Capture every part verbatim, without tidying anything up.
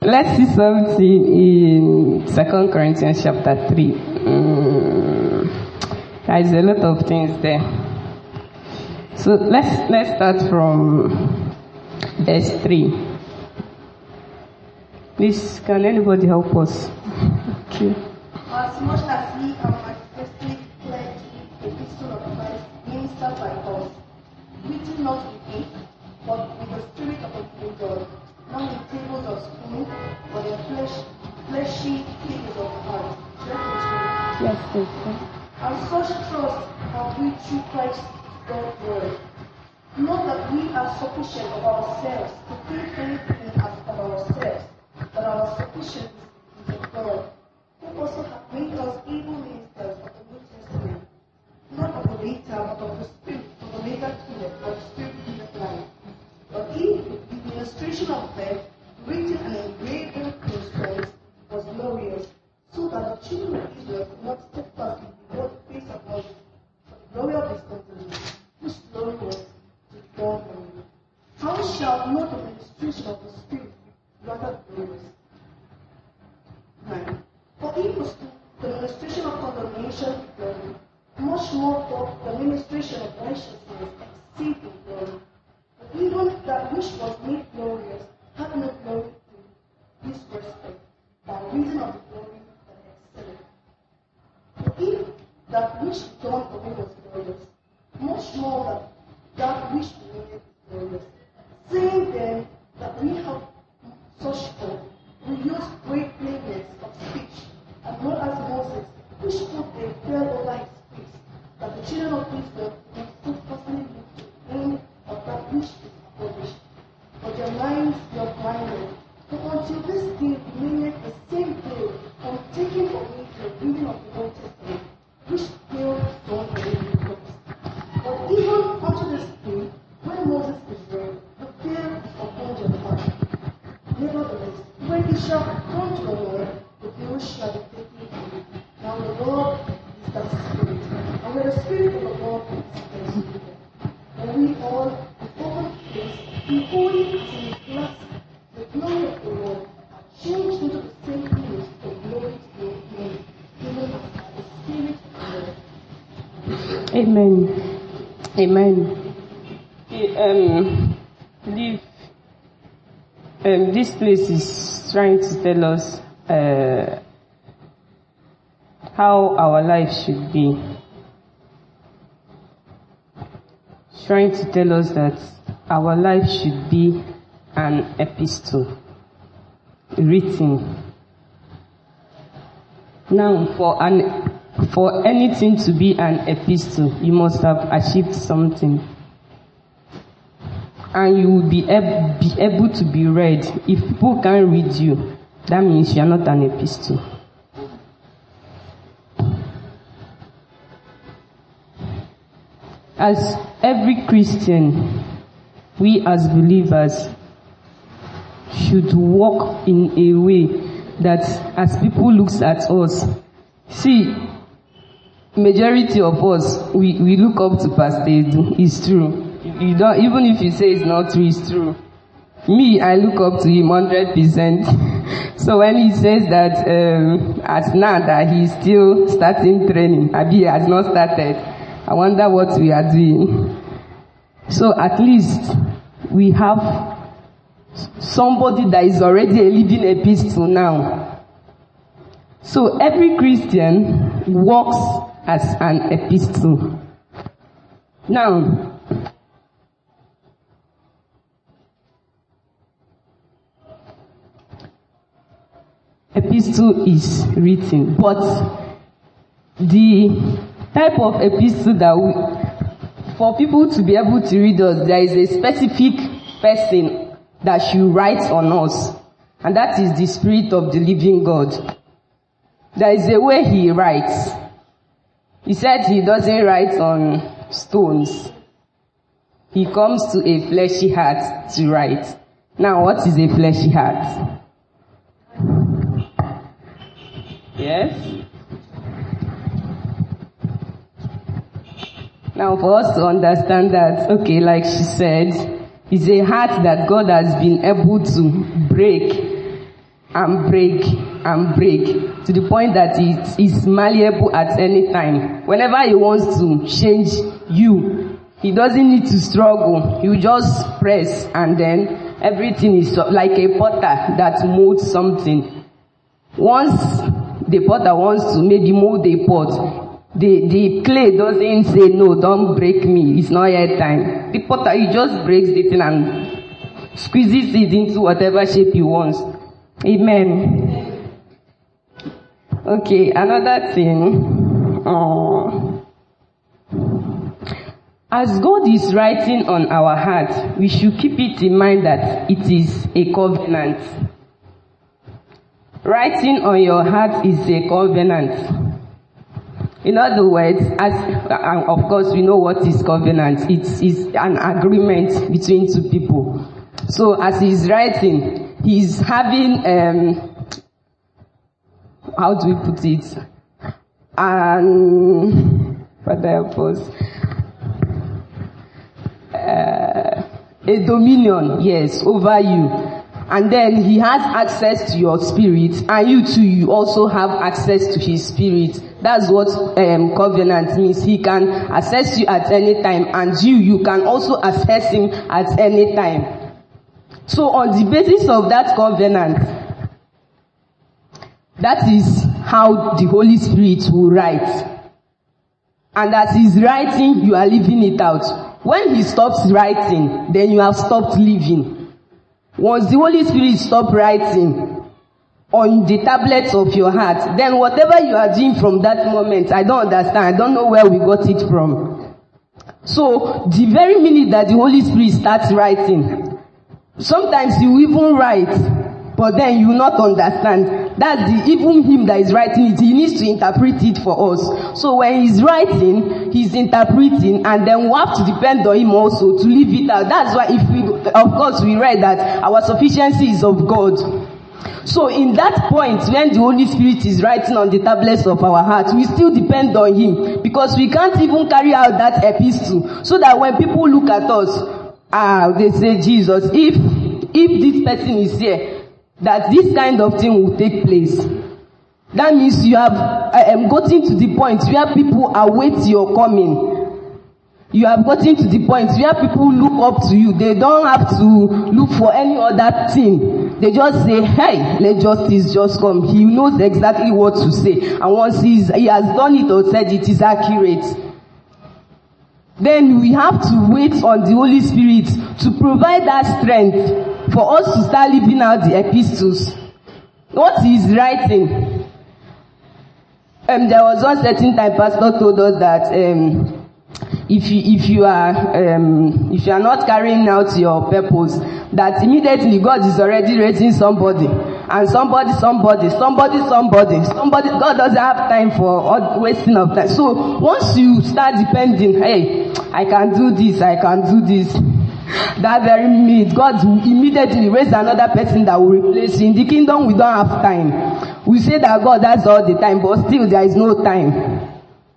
let's see something in Second Corinthians chapter three. Um, there is a lot of things there. So let's let's start from verse three. Please, can anybody help us? Okay. As much as we are manifestly pledged the epistle of Christ, ministered by us, written not with ink, but with the Spirit of the living God, not in tables of stone, but in flesh, fleshy pages of heart. Yes, yes, yes. And such trust have we through Christ God's word. Not that we are sufficient of ourselves to think anything as of ourselves, but our sufficiency is of God, who also hath made us able ministers of the New Testament, not of the letter, but of the Spirit, for the letter killeth, but the Spirit giveth life. But if the administration of faith, written and engraved in stones, was glorious, so that the children of Israel could not steadfastly behold the face of God, but the glory of his countenance, which glory was to God only. How shall not the administration of the Spirit be rather glorious? nine. For if the ministration of condemnation is glory, much more doth the ministration of righteousness exceed in glory. But even that which was made glorious had no glory in this respect, by reason of the glory that excelleth. For if that which done away was glorious, much more that that which remained is glorious. Saying then that we have such hope, we use great plainness of speech, and not as Moses, which put a veil over his face, that the children of Israel may steadfastly look to the end of that which is accomplished. But their minds were blinded. For until this day remaineth the same veil from taking away the reading of the Old Testament, which veil is done away with Christ. But even unto this day, when Moses is read, the veil is upon their heart. Nevertheless, when he shall come to the Lord, the veil shall be taken away. Now the Lord is that Spirit, and where the Spirit of the Lord is, there is freedom. And we all, with open face, beholding as in a glass the glory of the Lord, are changed into the same image from glory to glory, even as by the Spirit of the Lord. Amen. Amen. Um, believe um, this place is trying to tell us uh, how our life should be. It's trying to tell us that our life should be an epistle written. Now, for an for anything to be an epistle, you must have achieved something. And you will be, ab- be able to be read. If people can't read you, that means you are not an epistle. As every Christian, we as believers should walk in a way that as people looks at us, see, majority of us, we, we look up to Pastor Edu. It's true. You don't, even if you say it's not true, it's true. Me, I look up to him one hundred percent. So when he says that, um, as now that he's still starting training, Abi has not started, I wonder what we are doing. So at least we have somebody that is already a living epistle now. So every Christian walks as an epistle. Now, epistle is written, but the type of epistle that we, for people to be able to read us, there is a specific person that should write on us, and that is the Spirit of the living God. There is a way he writes. He said he doesn't write on stones. He comes to a fleshy heart to write. Now, what is a fleshy heart? Yes? Now, for us to understand that, okay, like she said, it's a heart that God has been able to break and break and break to the point that it is malleable at any time. Whenever he wants to change you, he doesn't need to struggle. He will just press and then everything is like a potter that molds something. Once the potter wants to maybe mold a pot, the, the clay doesn't say, no, don't break me, it's not yet time. The potter, he just breaks the thing and squeezes it into whatever shape he wants. Amen. Okay, another thing. Uh, as God is writing on our heart, we should keep it in mind that it is a covenant. Writing on your heart is a covenant. In other words, as and of course we know what is covenant. It is an agreement between two people. So as he's writing, he's having um how do we put it? And Father help us. Uh, a dominion, yes, over you. And then he has access to your spirit, and you too, you also have access to his spirit. That's what um, covenant means. He can access you at any time, and you, you can also access him at any time. So on the basis of that covenant, that is how the Holy Spirit will write. And as he's writing, you are living it out. When he stops writing, then you have stopped living. Once the Holy Spirit stops writing on the tablets of your heart, then whatever you are doing from that moment, I don't understand. I don't know where we got it from. So the very minute that the Holy Spirit starts writing, sometimes you even write, but then you will not understand. That's the, even him that is writing it, he needs to interpret it for us. So when he's writing, he's interpreting, and then we have to depend on him also to leave it out. That's why if we, of course we read that our sufficiency is of God. So in that point, when the Holy Spirit is writing on the tablets of our hearts, we still depend on him, because we can't even carry out that epistle, so that when people look at us, ah, they say, Jesus, if, if this person is here, that this kind of thing will take place. That means you have um, gotten to the point where people await your coming. You have gotten to the point where people look up to you. They don't have to look for any other thing. They just say, hey, let justice just come. He knows exactly what to say. And once he's, he has done it or said it is accurate, then we have to wait on the Holy Spirit to provide that strength for us to start living out the epistles. What he is writing. Um, there was one certain time pastor told us that um, if you if you are um, if you are not carrying out your purpose, that immediately God is already raising somebody, and somebody, somebody, somebody, somebody, somebody. God doesn't have time for all wasting of time. So once you start depending, hey, I can do this, I can do this. That very minute, God will immediately raise another person that will replace you. In the kingdom, we don't have time. We say that God has all the time, but still there is no time.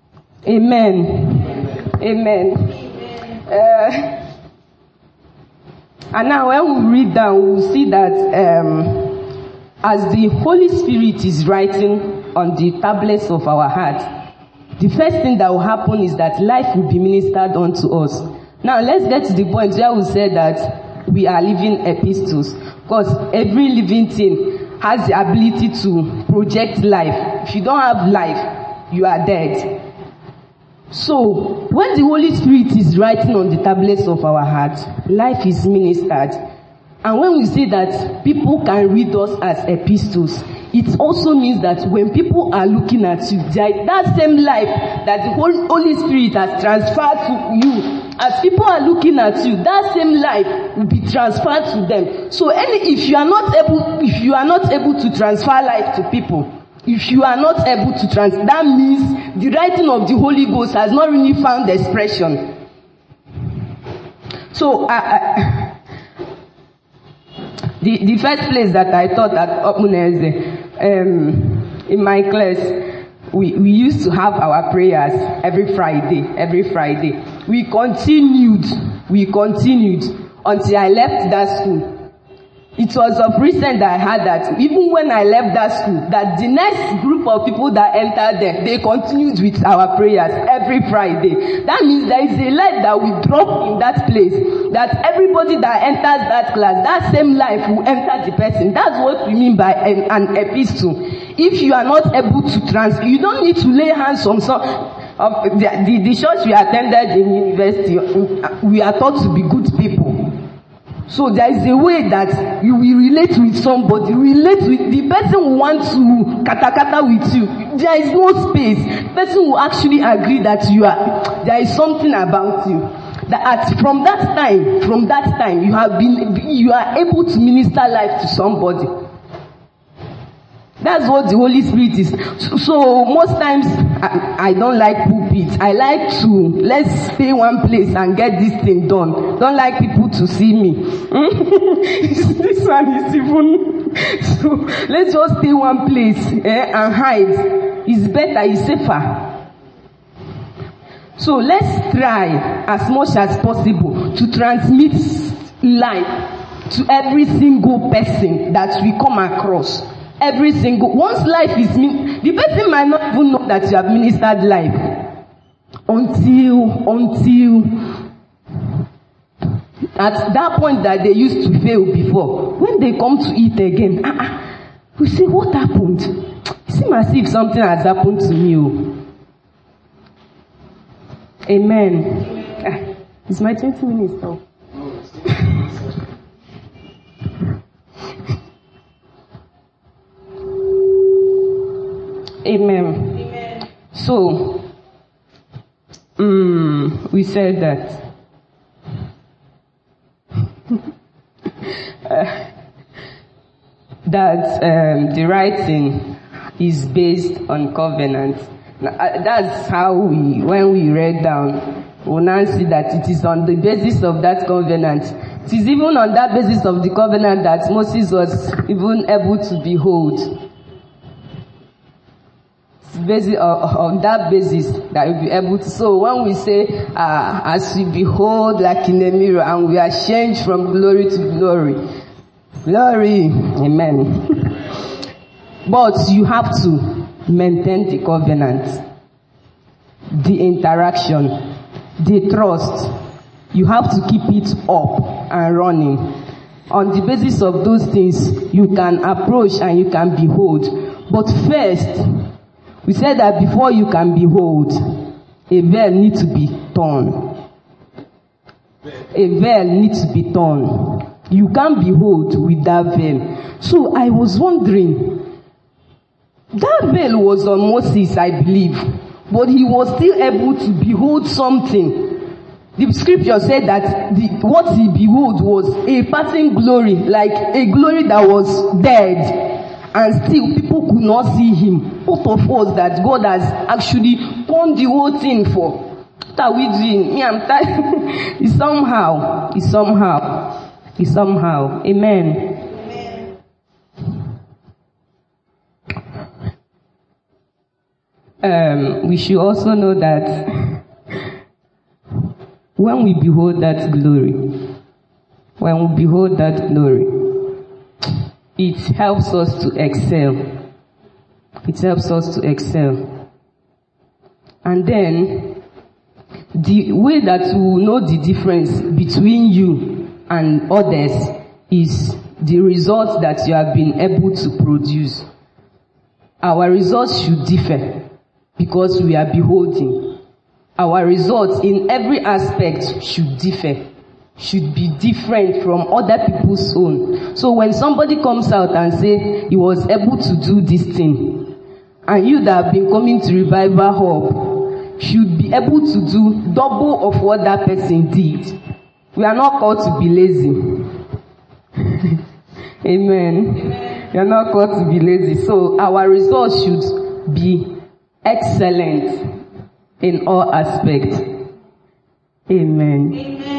Amen. Amen. Amen. Uh, and now when we read down, we will see that um, as the Holy Spirit is writing on the tablets of our heart, the first thing that will happen is that life will be ministered unto us. Now let's get to the point where we say that we are living epistles. Because every living thing has the ability to project life. If you don't have life, you are dead. So when the Holy Spirit is writing on the tablets of our hearts, life is ministered. And when we say that people can read us as epistles, it also means that when people are looking at you, that same life that the Holy Spirit has transferred to you, as people are looking at you, that same life will be transferred to them. So any, if you are not able, if you are not able to transfer life to people, if you are not able to trans, that means the writing of the Holy Ghost has not really found expression. So, I, I, the the first place that I taught at Opuneze, um, in my class, we we used to have our prayers every Friday, every Friday. We continued, we continued until I left that school. It was of recent that I heard that even when I left that school, that the next group of people that entered there, they continued with our prayers every Friday. That means there is a life that we drop in that place, that everybody that enters that class, that same life will enter the person. That's what we mean by an, an epistle. If you are not able to trans, you don't need to lay hands on some. Of the, the, the church we attended in university, we are taught to be good people. So there is a way that you will relate with somebody, relate with the person who wants to kata kata with you. There is no space. The person will actually agree that you are, there is something about you. That at, from that time, from that time, you have been, you are able to minister life to somebody. That's what the Holy Spirit is. So, so most times, I, I don't like pulpits. I like to, let's stay one place and get this thing done. Don't like people to see me. This one is even, so let's just stay one place eh, and hide. It's better, it's safer. So let's try as much as possible to transmit life to every single person that we come across. Every single, once life is, the person might not even know that you have ministered life. Until, until, at that point that they used to fail before, when they come to eat again, ah, ah, we say, what happened? It seems as if something has happened to me. Oh. Amen. Ah, it's my twenty minutes now. Amen. Amen. So, um, we said that uh, that um, the writing is based on covenant. Now, uh, that's how we, when we read down, we now see that it is on the basis of that covenant. It is even on that basis of the covenant that Moses was even able to behold. Basis, uh, on that basis that we'll be able to. So when we say, uh, as we behold like in a mirror and we are changed from glory to glory. Glory. Amen. But you have to maintain the covenant, the interaction, the trust. You have to keep it up and running. On the basis of those things, you can approach and you can behold. But first, we said that before you can behold, a veil needs to be torn. A veil needs to be torn. You can't behold with that veil. So I was wondering, that veil was on Moses, I believe, but he was still able to behold something. The scripture said that the, what he behold was a passing glory, like a glory that was dead. And still people could not see him. Both of us that God has actually turned the whole thing for. What are we doing? Me, I'm tired. It's somehow. It's somehow. It's somehow. Amen. Amen. Um, we should also know that when we behold that glory, when we behold that glory, it helps us to excel. It helps us to excel. And then, the way that we will know the difference between you and others is the results that you have been able to produce. Our results should differ because we are beholding. Our results in every aspect should differ. Should be different from other people's own. So when somebody comes out and say he was able to do this thing, and you that have been coming to Revival Hub should be able to do double of what that person did. We are not called to be lazy. Amen. Amen. We are not called to be lazy. So our results should be excellent in all aspects. Amen. Amen.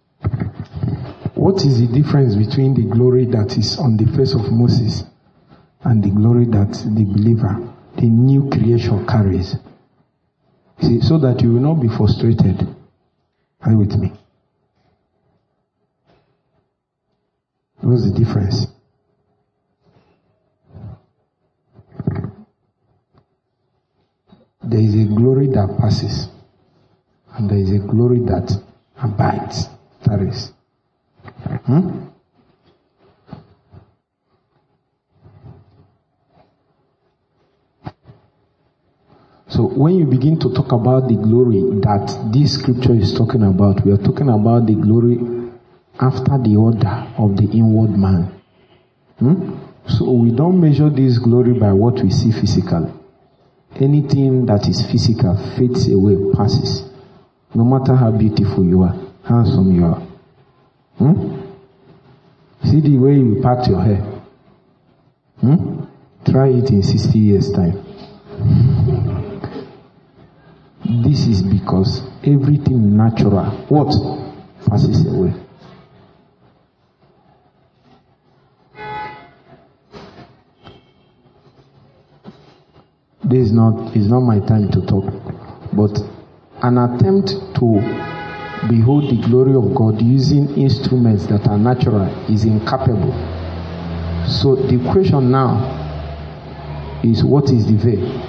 What is the difference between the glory that is on the face of Moses and the glory that the believer, the new creation carries. See, so that you will not be frustrated. Are you with me? What's the difference? There is a glory that passes, and there is a glory that abides, tarries. Hmm? So when you begin to talk about the glory that this scripture is talking about, we are talking about the glory after the order of the inward man. Hmm? So we don't measure this glory by what we see physically. Anything that is physical fades away, passes. No matter how beautiful you are, handsome you are. Hmm? See the way you part your hair. Hmm? Try it in sixty years' time. This is because everything natural, what? Passes away. This is not, is not my time to talk, but an attempt to behold the glory of God using instruments that are natural is incapable. So the question now is, what is the veil?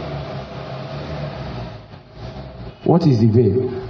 What is the veil?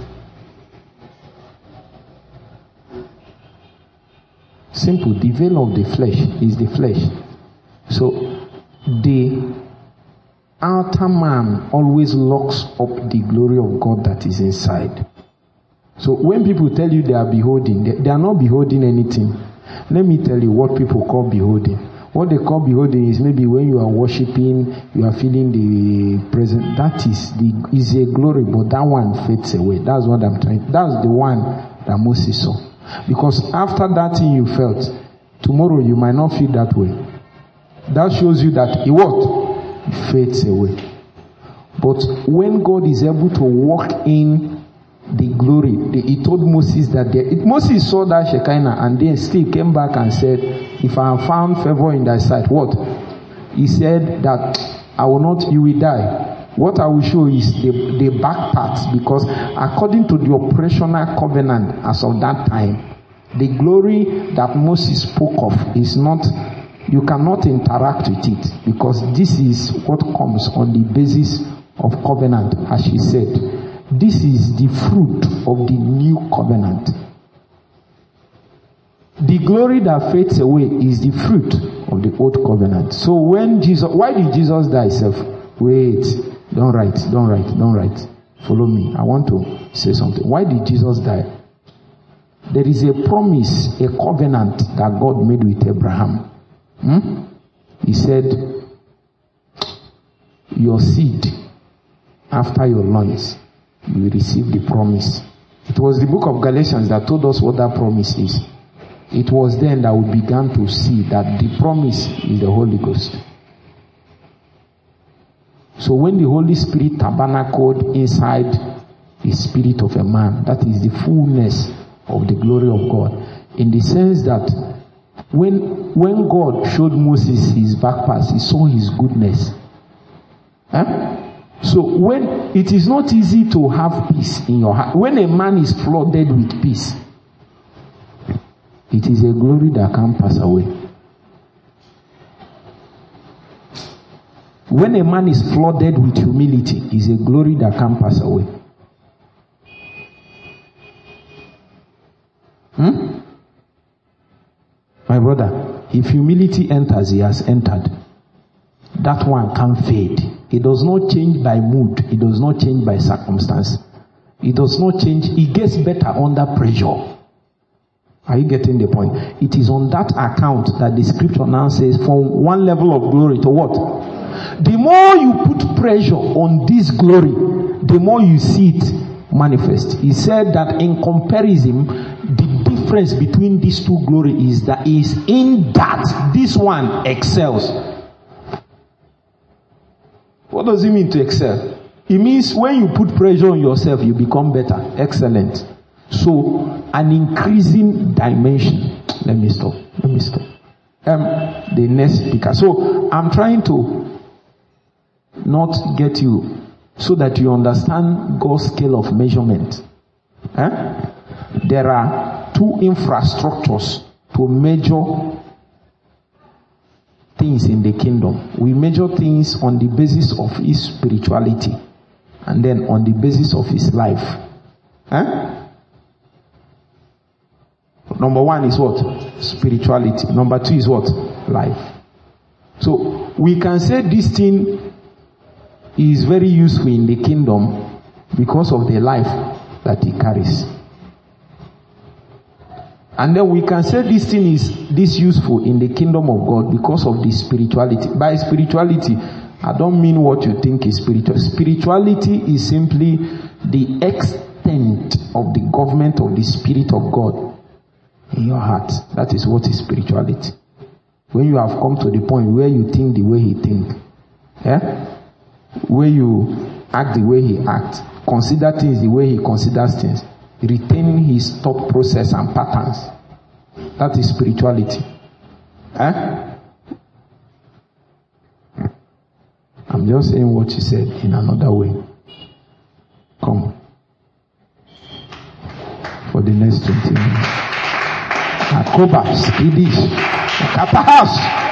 Simple. The veil of the flesh is the flesh. So the outer man always locks up the glory of God that is inside. So when people tell you they are beholding, they, they are not beholding anything. Let me tell you what people call beholding. What they call beholding is maybe when you are worshiping, you are feeling the presence. That is the is a glory, but that one fades away. That's what I'm trying. That's the one that Moses saw. Because after that thing you felt, tomorrow you might not feel that way. That shows you that it what? It fades away. But when God is able to walk in the glory, the, he told Moses that there, it, Moses saw that Shekinah and then still came back and said, if I have found favor in thy sight, what? He said that I will not, you will die. What I will show is the, the back parts, because according to the operational covenant as of that time, the glory that Moses spoke of is not, you cannot interact with it, because this is what comes on the basis of covenant, as she said. This is the fruit of the new covenant. The glory that fades away is the fruit of the old covenant. So when Jesus, why did Jesus die himself? Wait, don't write, don't write, don't write. Follow me. I want to say something. Why did Jesus die? There is a promise, a covenant that God made with Abraham. Hmm? He said, your seed after your loins, you will receive the promise. It was the book of Galatians that told us what that promise is. It was then that we began to see that the promise is the Holy Ghost. So when the Holy Spirit tabernacled inside the spirit of a man, that is the fullness of the glory of God. In the sense that when when God showed Moses his back parts, he saw his goodness. Huh? So when it is not easy to have peace in your heart, when a man is flooded with peace, it is a glory that can't pass away. When a man is flooded with humility, it is a glory that can't pass away. Hmm? My brother, if humility enters, he has entered. That one can't fade. It does not change by mood. It does not change by circumstance. It does not change. It gets better under pressure. Are you getting the point? It is on that account that the scripture now says, from one level of glory to what? The more you put pressure on this glory, the more you see it manifest. He said that in comparison, the difference between these two glories is that is in that this one excels. What does it mean to excel? It means when you put pressure on yourself, you become better, excellent. So, an increasing dimension. Let me stop. Let me stop. Um, the next speaker. So I'm trying to not get you so that you understand God's scale of measurement. Eh? There are two infrastructures to measure things in the kingdom. We measure things on the basis of his spirituality and then on the basis of his life. Eh? Number one is what? Spirituality. Number two is what? Life. So we can say this thing is very useful in the kingdom because of the life that he carries. And then we can say this thing is this useful in the kingdom of God because of the spirituality. By spirituality, I don't mean what you think is spiritual. Spirituality is simply the extent of the government of the Spirit of God in your heart. That is what is spirituality. When you have come to the point where you think the way he thinks, yeah? Where you act the way he acts, consider things the way he considers things, retaining his thought process and patterns. That is spirituality. Eh? I'm just saying what you said in another way. Come. For the next twenty minutes. Akoba, Skiddish, Kappa House.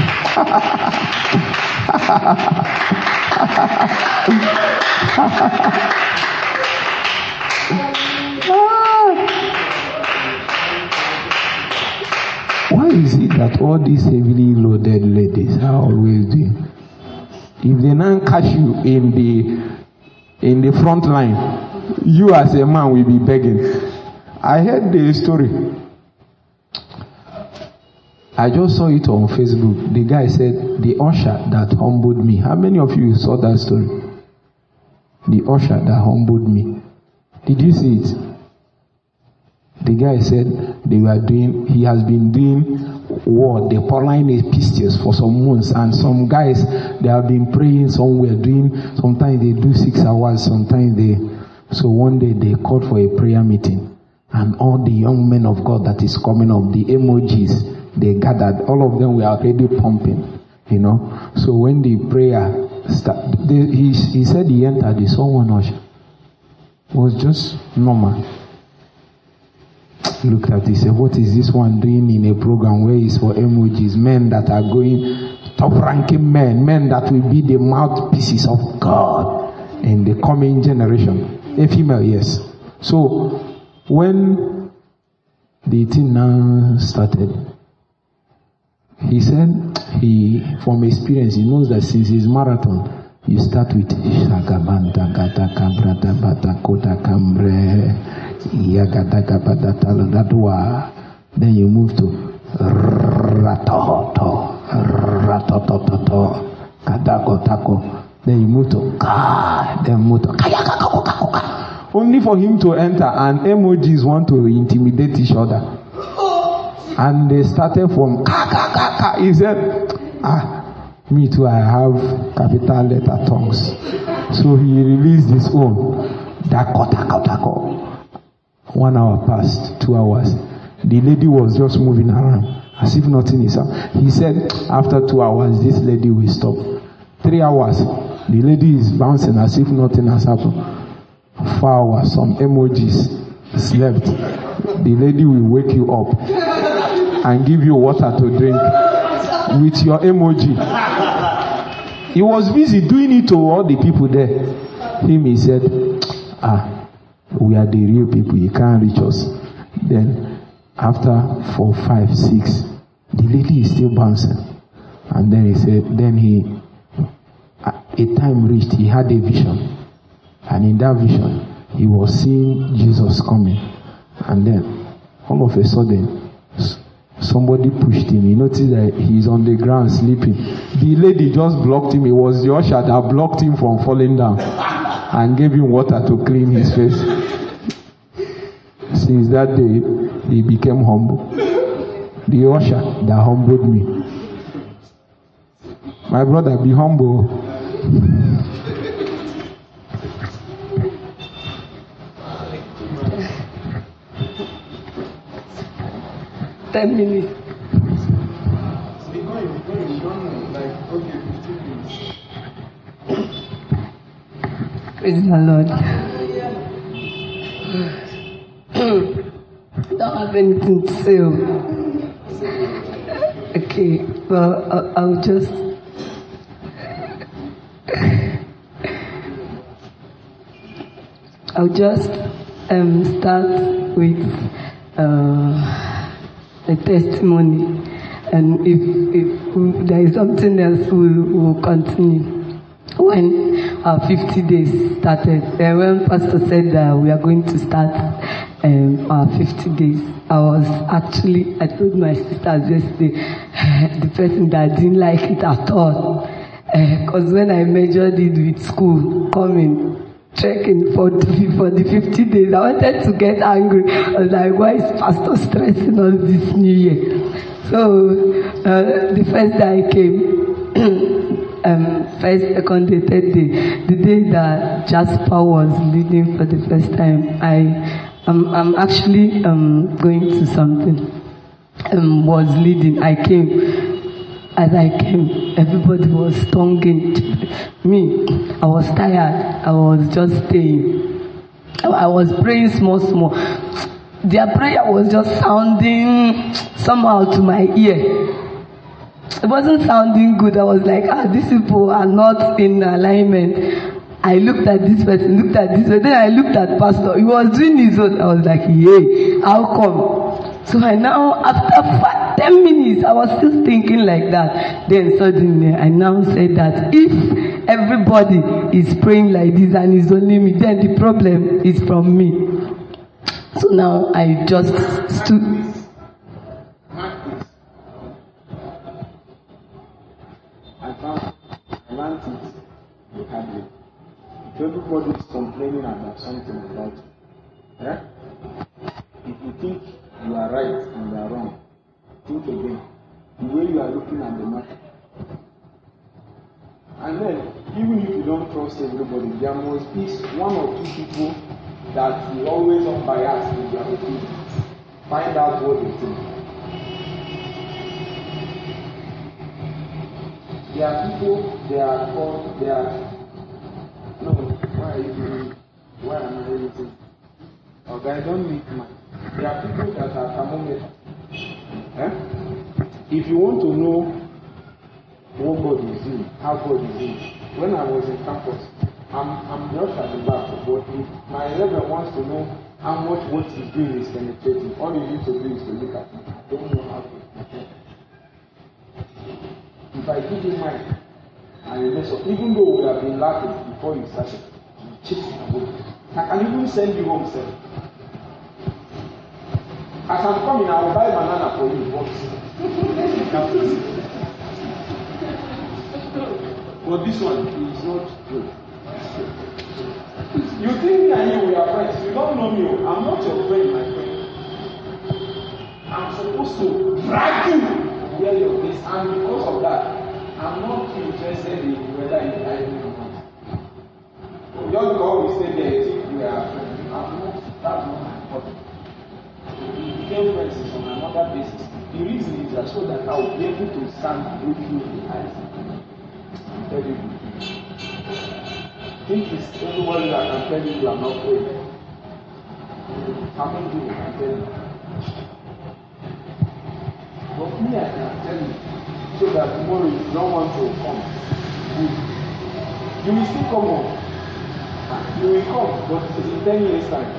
Why is it that all these heavily loaded ladies are always doing? If they now catch you in the in the front line, you as a man will be begging. I heard the story. I just saw it on Facebook. The guy said, the usher that humbled me. How many of you saw that story? The usher that humbled me. Did you see it? The guy said they were doing, he has been doing what? The Pauline epistles for some months. And some guys, they have been praying somewhere, doing, sometimes they do six hours, sometimes they, so one day they called for a prayer meeting. And all the young men of God that is coming up, the emojis, they gathered, all of them were already pumping, you know. So when the prayer started, he, he said he entered, he saw one usher. It was just normal. Look at this. What is this one doing in a program where it's for emojis? Men that are going, top-ranking men, men that will be the mouthpieces of God in the coming generation. A female, yes. So when the thing now started, he said he, from experience, he knows that since his marathon, you start with Shagabanta Gata Kabrata Bata Kota Kambre Yagata Gabata Dadua. Then you move to Ratoto Ratototo Kadako Tako. Then you move to Ka. Then move to Kayaka. Only for him to enter, and emojis want to intimidate each other. And they started from ka ka ka ka. He said, ah, me too, I have capital letter tongues. So he released his own. Dako tako tako. One hour passed, two hours. The lady was just moving around as if nothing is up. He said, after two hours, this lady will stop. Three hours, the lady is bouncing as if nothing has happened. Four hours, some emojis slept. The lady will wake you up and give you water to drink with your emoji. He was busy doing it to all the people there. Him, he said, ah, we are the real people, you can't reach us. Then after four, five, six, the lady is still bouncing. And then he said, then he, a time reached, he had a vision. And in that vision, he was seeing Jesus coming. And then, all of a sudden, somebody pushed him. He noticed that he's on the ground sleeping. The lady just blocked him. It was the usher that blocked him from falling down and gave him water to clean his face. Since that day, he became humble. The usher that humbled me. My brother, be humble. Ten minutes. Praise the Lord. Don't have anything to say. Okay, well, I'll, I'll just. I'll just um, start with uh, a testimony, and if, if there is something else, we will continue. When our fifty days started, uh, when Pastor said that we are going to start um, our fifty days, I was actually, I told my sisters yesterday, the person that didn't like it at all, because uh, when I measured it with school coming, checking for the, for the fifty days, I wanted to get angry. I was like, why is Pastor stressing us this new year? So, uh, the first day I came, um, first, second day, third day, the day that Jasper was leading for the first time, I, I'm, I'm actually um, going to something, um, was leading. I came. As I came, everybody was tonguing me. I was tired. I was just staying. I was praying small, small. Their prayer was just sounding somehow to my ear. It wasn't sounding good. I was like, ah, these people are not in alignment. I looked at this person, looked at this person. Then I looked at Pastor. He was doing his own. I was like, yay, how come? So I now, after five, ten minutes, I was still thinking like that. Then suddenly, I now said that if everybody is praying like this and it's only me, then the problem is from me. So now I just stood. If everybody is complaining about something about it, eh? If you think you are right and you are wrong, think again. The way you are looking at the matter. And then, even if you don't trust everybody, there must be one or two people that will always unbiased in their opinion. Find out what they think. There are people, they are called, they are, no, why are you doing, why am I anything? Okay, I don't need mine. There are people that are thermometers. Eh? If you want to know what God is doing, how God is doing, when I was in campus, I'm I'm just at the back, but if my level wants to know how much what he's doing is penetrating, all you need to do is to look at me. I don't know how to. If I give you mine and you mess up, even though we have been laughing before you started, you chase it away. I can even send you home, sir. As I'm coming, I will buy banana for you. But this one is not good. You think me and you we are friends. You don't know me. I'm not your friend, my friend. I'm supposed to drag you to wear your face, and because of that, I'm not interested in whether you like me or not. Just because we stay there, you think we are friends. I'm not. That's not my problem. We became friends on another basis. The reason is that so that I will be able to stand and look you in the eyes. I'm telling you. Think it's everybody that can tell you you are not praying. How many people can tell you? But me, I can tell you, so that tomorrow you don't want to come. You, you will still come home. You will come, but it's in ten years time.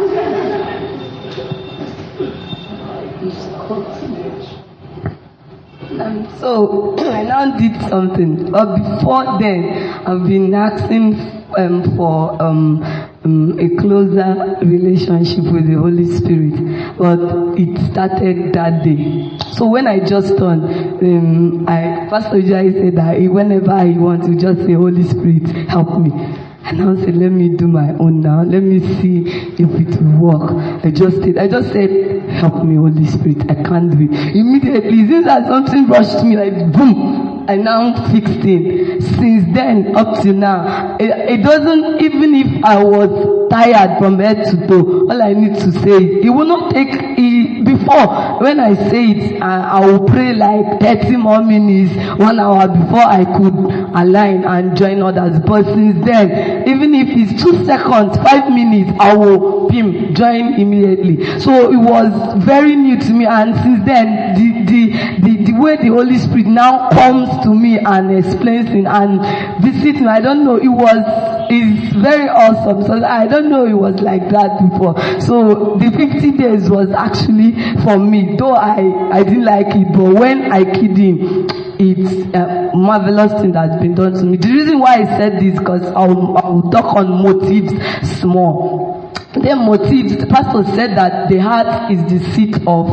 Um, so I now did something. But before then, I've been asking um, for um, um, a closer relationship with the Holy Spirit. But it started that day. So when I just turned, um, I, Pastor Jai said that whenever I want to just say, Holy Spirit, help me. And I said, let me do my own now. Let me see if it will work. I just did. I just said, help me, Holy Spirit. I can't do it. Immediately, it seems like something rushed me like boom. I now fixed it. Since then, up to now, it, it doesn't, even if I was tired from head to toe, all I need to say, it will not take, it, before, when I say it, I, I will pray like thirty more minutes, one hour before I could align and join others. But since then, even if it's two seconds, five minutes, I will pim, join immediately. So it was very new to me, and since then, the the the, the way the Holy Spirit now comes to me and explains it and visits me, I don't know, it was, it's very awesome. So I don't know it was like that before. So the fifty days was actually for me, though I, I didn't like it, but when I kid him, it's a marvelous thing that's been done to me. The reason why I said this, because I'll, I'll talk on motives small. The motives, the pastor said that the heart is the seat of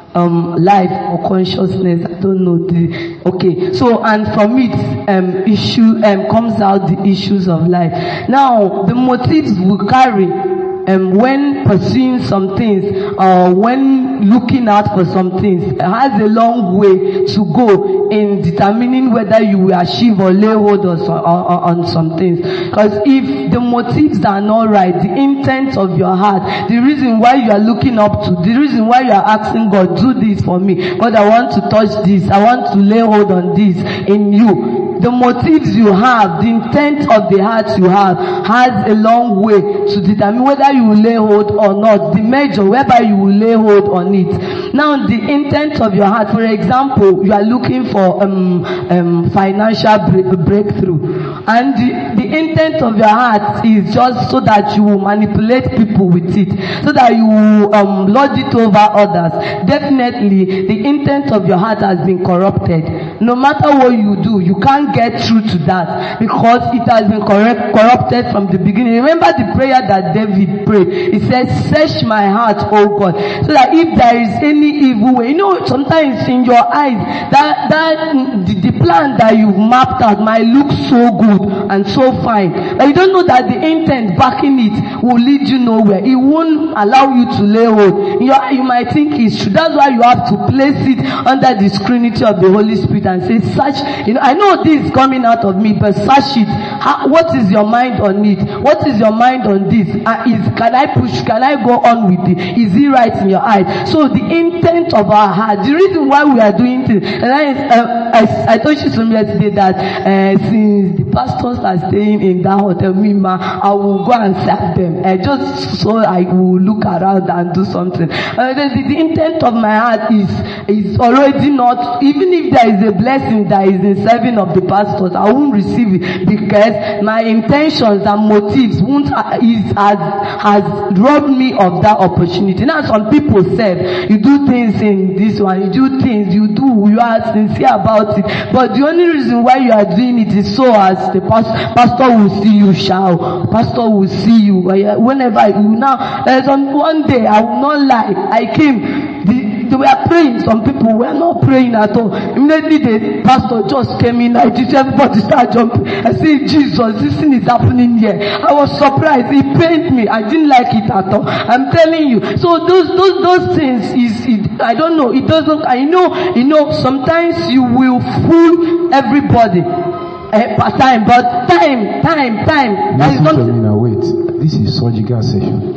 um life or consciousness. I don't know the okay. So and from it um issue um comes out the issues of life. Now the motives will carry um when pursuing some things or when looking out for some things. It has a long way to go in determining whether you will achieve or lay hold on some, on, on some things. Because if the motives are not right, the intent of your heart, the reason why you are looking up to, the reason why you are asking God, do this for me, God, I want to touch this, I want to lay hold on this in you. The motives you have, the intent of the heart you have, has a long way to determine whether you will lay hold or not, the measure whereby you will lay hold on it. Now, the intent of your heart, for example, you are looking for um, um, financial break- breakthrough, and the, the intent of your heart is just so that you will manipulate people with it, so that you will um, lord it over others. Definitely, the intent of your heart has been corrupted. No matter what you do, you can't get through to that because it has been correct, corrupted from the beginning. Remember the prayer that David prayed. He said, search my heart, O God, so that if there is any evil way, you know, sometimes in your eyes, that, that, the, the plan that you've mapped out might look so good and so fine, but you don't know that the intent backing it will lead you nowhere. It won't allow you to lay hold. You, you might think it's true. That's why you have to place it under the scrutiny of the Holy Spirit and say, search, you know, I know this is coming out of me, but search it. How, what is your mind on it? What is your mind on this? Uh, is, can I push, can I go on with it? Is it right in your eyes? So the intent of our heart, the reason why we are doing things, and I, uh, I, I told you some yesterday that uh, since the pastors are staying in that hotel, Mima, I will go and serve them. Uh, just so I will look around and do something. Uh, the, the, the intent of my heart is, is already not, even if there is a blessing that is in serving of the pastors, I won't receive it because my intentions and motives won't, uh, is, has, has robbed me of that opportunity. Now some people said, you do things in this one, you do things, you do, you are sincere about it, but the only reason why you are doing it is so as the past, pastor will see you shout, pastor will see you, whenever you now, there's on one day, I will not lie, I came, the, they were praying, some people were not praying at all. Immediately the pastor just came in, I did, everybody started jumping. I said, Jesus, this thing is happening here. I was surprised, it pained me, I didn't like it at all. I'm telling you. So those, those, those things is, it, I don't know, it doesn't, I know, you know, sometimes you will fool everybody. Uh, part time, but time, time, time. Listen to me now, wait. This is surgical session.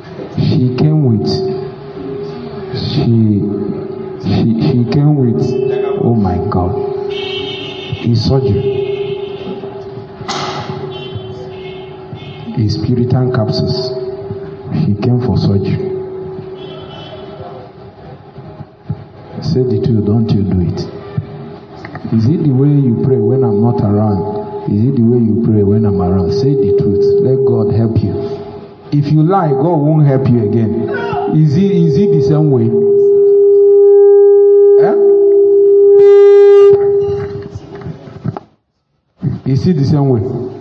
She came with, she, she, she came with, oh my God, it's surgery. It's Puritan capsules. She came for surgery. Say the truth, don't you do it. Is it the way you pray when I'm not around? Is it the way you pray when I'm around? Say the truth. Let God help you. If you lie, God won't help you again. Is it, is it the same way? Eh? Is it the same way?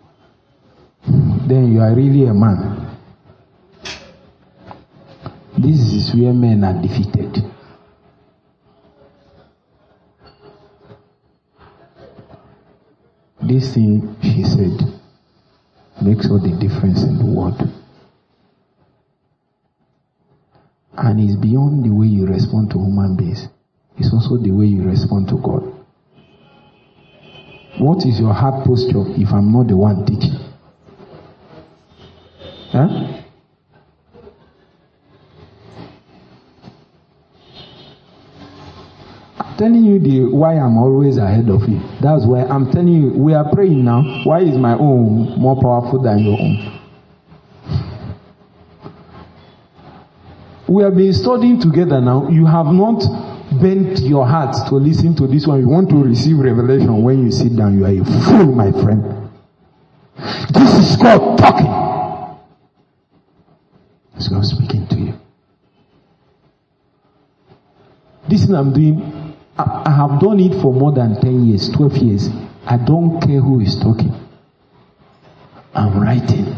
Then you are really a man. This is where men are defeated. This thing she said makes all the difference in the world. And it's beyond the way you respond to human beings. It's also the way you respond to God. What is your heart posture if I'm not the one teaching? Huh? telling you the why I'm always ahead of you. That's why I'm telling you, we are praying now. Why is my own more powerful than your own? We have been studying together now. You have not bent your heart to listen to this one. You want to receive revelation. When you sit down, you are a fool, my friend. This is God talking. It's God speaking to you. This thing I'm doing, I, I have done it for more than ten years, twelve years. I don't care who is talking. I'm writing.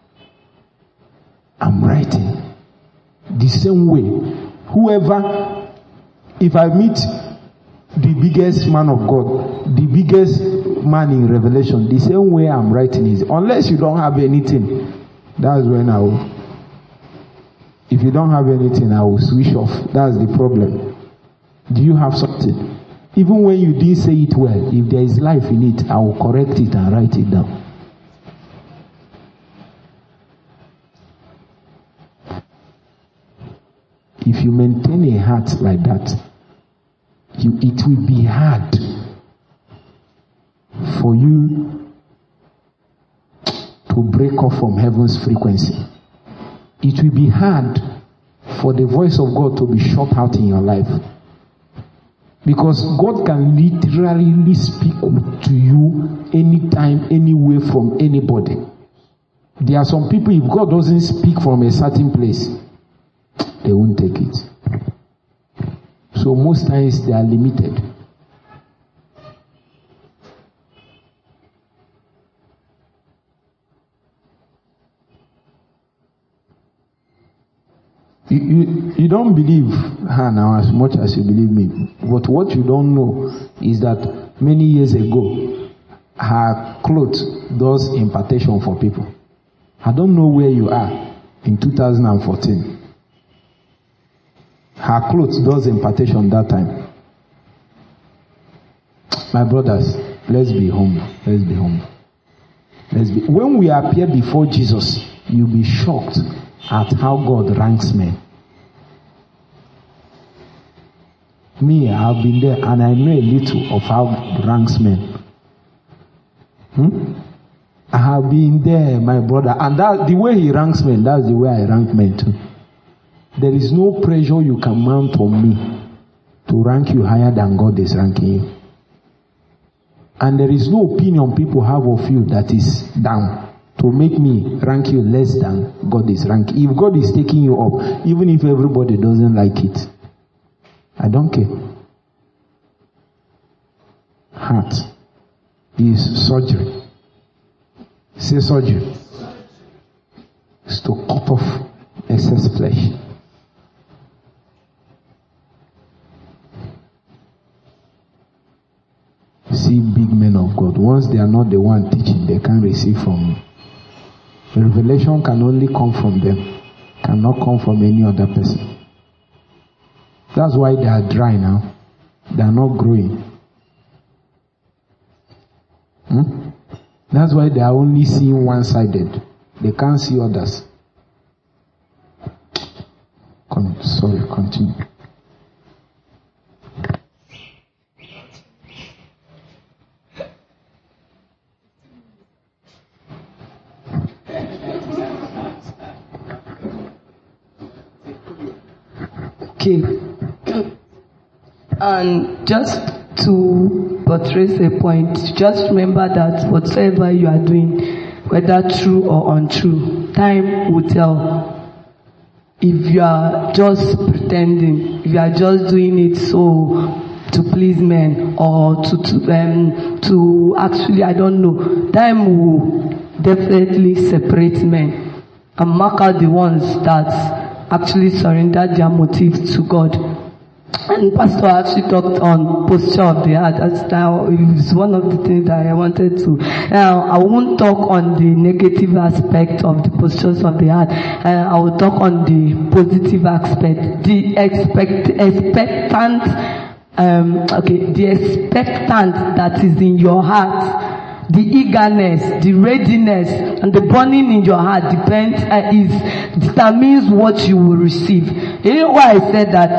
I'm writing. The same way, whoever, if I meet the biggest man of God, the biggest man in Revelation, the same way I'm writing is, unless you don't have anything, that's when I will. If you don't have anything, I will switch off. That's the problem. Do you have something? Even when you didn't say it well, if there is life in it, I will correct it and write it down. If you maintain a heart like that, you, it will be hard for you to break off from heaven's frequency. It will be hard for the voice of God to be shut out in your life. Because God can literally speak to you anytime, anywhere, from anybody. There are some people, if God doesn't speak from a certain place, they won't take it. So most times they are limited. You, you, you don't believe her now as much as you believe me. But what you don't know is that many years ago, her clothes does impartation for people. I don't know where you are in two thousand fourteen. Her clothes does impartation that time. My brothers, let's be humble. Let's be humble. Let's be. When we appear before Jesus, you'll be shocked at how God ranks men. Me, I've been there and I know a little of how God ranks men. Hmm? I have been there, my brother, and that the way he ranks men, that's the way I rank men too. There is no pressure you can mount on me to rank you higher than God is ranking you. And there is no opinion people have of you that is down to make me rank you less than God is ranking. If God is taking you up, even if everybody doesn't like it, I don't care. Heart is surgery. Say surgery. It's to cut off excess flesh. See big men of God. Once they are not the one teaching, they can't receive from you. Revelation can only come from them. Cannot come from any other person. That's why they are dry now. They are not growing. Hmm? That's why they are only seeing one-sided. They can't see others. Con- sorry, continue. Okay. And just to buttress a point, just remember that whatever you are doing, whether true or untrue, time will tell. If you are just pretending, if you are just doing it so to please men or to to um to actually, I don't know, time will definitely separate men and mark out the ones that actually surrender their motives to God. And Pastor actually talked on posture of the heart. That's now it's one of the things that I wanted to. Now I won't talk on the negative aspect of the postures of the heart. Uh, I will talk on the positive aspect, the expect expectant. Um, okay, the expectant that is in your heart. The eagerness, the readiness, and the burning in your heart depends uh, is determines what you will receive. You know why I said that?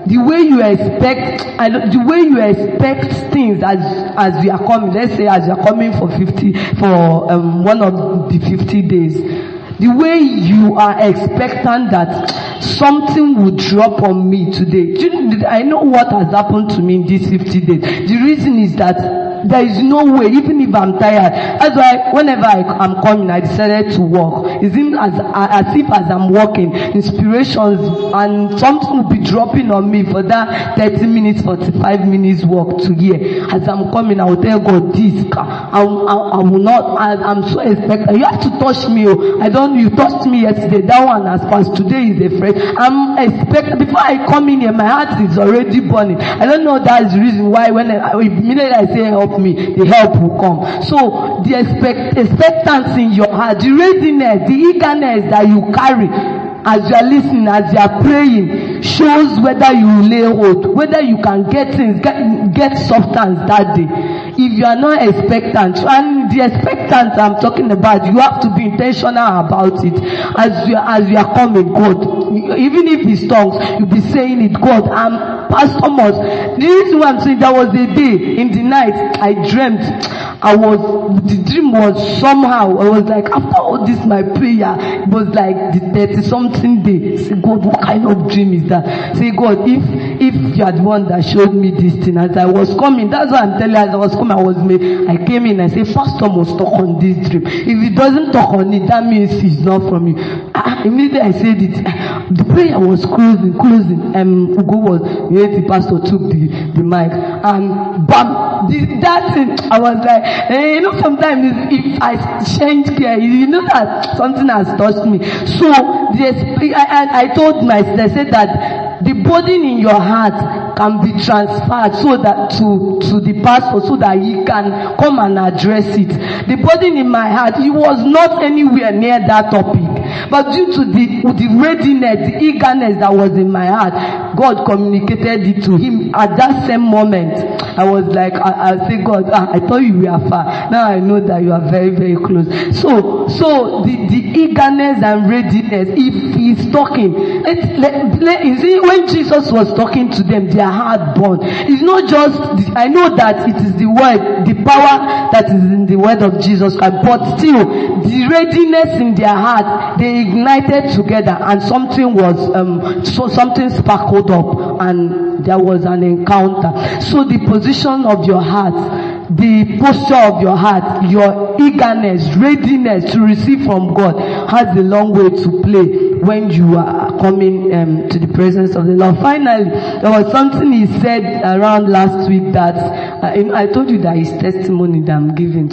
the way you expect, I don't, the way you expect things as as you are coming. Let's say as you are coming for fifty for um, one of the fifty days, the way you are expectant that something will drop on me today. I know what has happened to me in these fifty days. The reason is that there is no way, even if I'm tired. That's why whenever I, I'm coming, I decided to walk. It's even as, as if as I'm walking, inspirations and something will be dropping on me for that thirty minutes, forty-five minutes walk to here. As I'm coming, I will tell God this. I, I, I will not, I, I'm so expectant. You have to touch me. Oh. I don't, you touched me yesterday. That one has passed. Today is a fresh. I'm expecting, before I come in here, my heart is already burning. I don't know that's the reason why when I, immediately I say help me, the help will come. So the expect, expectancy in your heart, the readiness, the eagerness that you carry as you are listening, as you are praying, shows whether you lay hold, whether you can get things, get, get substance that day. If you are not expectant, and the expectant I'm talking about, you have to be intentional about it. As you as you are coming, God, even if it's tongues, you'll be saying it, God, I'm Pastor Moss. The reason why I'm saying, there was a day in the night I dreamt. I was, the dream was somehow, I was like, after all this my prayer, it was like the thirty something day. Say, God, what kind of dream is that? Say, God, if if you are the one that showed me this thing as I was coming, that's why I'm telling you, as I was coming, I was made, I came in, I say, Pastor must talk on this dream. If he doesn't talk on it, that means he's not from you. Ah, immediately I said it. The prayer was closing, closing. Um, Ugo was, the pastor took the, the mic, and bam, the, that thing, I was like, eh, you know, sometimes if I change gear, you know that something has touched me. So, the, I, I told myself, I said that the burden in your heart can be transferred so that to, to the pastor, so that he can come and address it. The burden in my heart, he was not anywhere near that topic. But due to the, the readiness, the eagerness that was in my heart, God communicated it to him at that same moment. I was like, I, I say, God, ah, I thought you were far. Now I know that you are very, very close. So, so the, the eagerness and readiness, if he's talking, let, let, let, you see, when Jesus was talking to them, their heart burned. It's not just, the, I know that it is the word, the power that is in the word of Jesus Christ, but still, the readiness in their heart, they ignited together, and something was, um, so something sparkled up, and there was an encounter. So the position of your heart, the posture of your heart, your eagerness, readiness to receive from God has a long way to play when you are coming um, to the presence of the Lord. Finally, there was something he said around last week that uh, I told you that his testimony that I'm giving.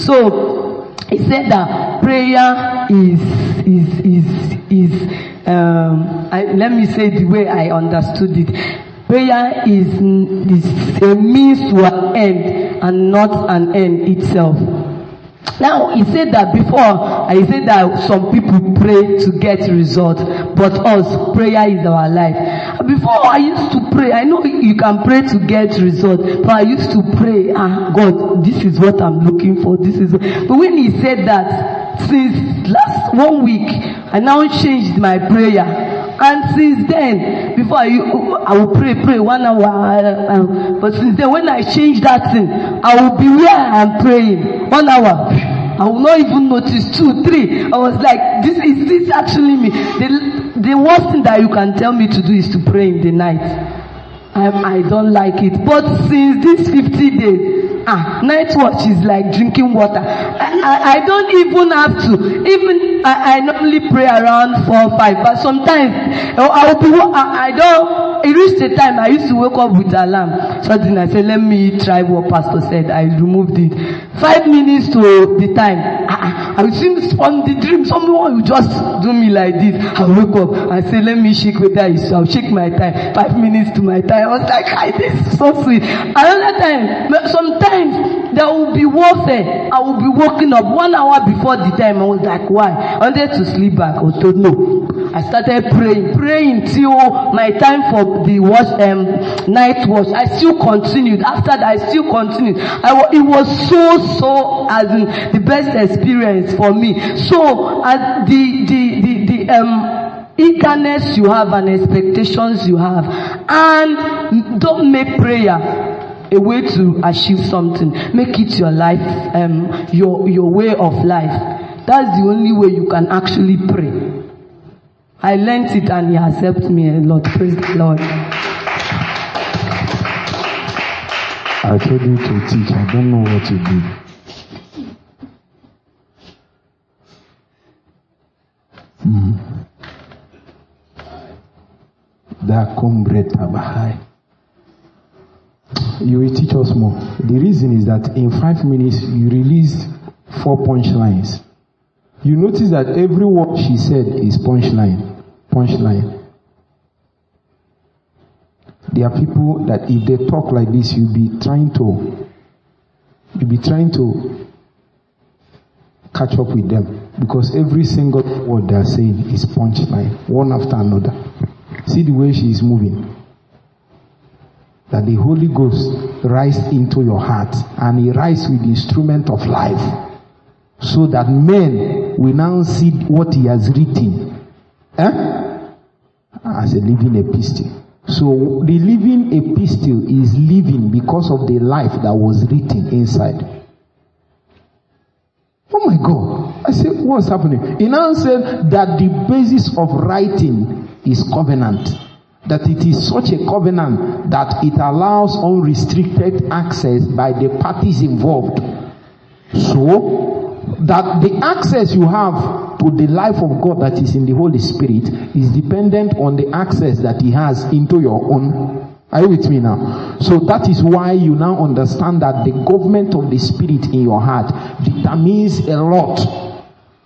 So he said that prayer is is is is um I, let me say the way I understood it. Prayer is, is a means to an end and not an end itself. Now, he said that before, I said that some people pray to get results, but us, prayer is our life. Before, I used to pray. I know you can pray to get results, but I used to pray, ah, God, this is what I'm looking for. This is. But when he said that, since last one week, I now changed my prayer. And since then, before I, I will pray, pray one hour, uh, uh, but since then, when I change that thing, I will be where I am praying. One hour, I will not even notice. Two, three. I was like, this is this actually me. The, the worst thing that you can tell me to do is to pray in the night. I, I don't like it. But since these fifty days, ah, night watch is like drinking water. I, I, I don't even have to. Even I, I normally pray around four or five, but sometimes I will be. I, I don't. It reached the time I used to wake up with alarm. So then I said, let me try what Pastor said. I removed it. Five minutes to the time. I, I seem from the dream. Someone will just do me like this. I wake up. I say, let me shake whether it's so. I'll shake my time. Five minutes to my time. I was like, hi, this is so sweet. Another time, sometimes there will be warfare. I will be waking up one hour before the time. I was like, why? I wanted to sleep back. I was told no. I started praying, praying till my time for the watch, um, night watch. I still continued. After that, I still continued. I, it was so, so, as in the best experience for me. So, as the, the, the, the, um, eagerness you have and expectations you have, and don't make prayer a way to achieve something. Make it your life, um, your your way of life. That's the only way you can actually pray. I learned it and he has helped me a lot. Praise the Lord. I told you to teach. I don't know what to do. Mm. You will teach us more. The reason is that in five minutes you released four punchlines. You notice that every word she said is punchline. Punchline. There are people that if they talk like this, you'll be trying to you'll be trying to catch up with them, because every single word they are saying is punchline, one after another. See the way she is moving. That the Holy Ghost rise into your heart, and he rise with the instrument of life, so that men will now see what he has written, eh? as a living epistle. So the living epistle is living because of the life that was written inside. Oh my God. I said, what's happening? He now said that the basis of writing is covenant. That it is such a covenant that it allows unrestricted access by the parties involved. So, that the access you have to the life of God that is in the Holy Spirit is dependent on the access that he has into your own. Are you with me now? So that is why you now understand that the government of the Spirit in your heart determines a lot.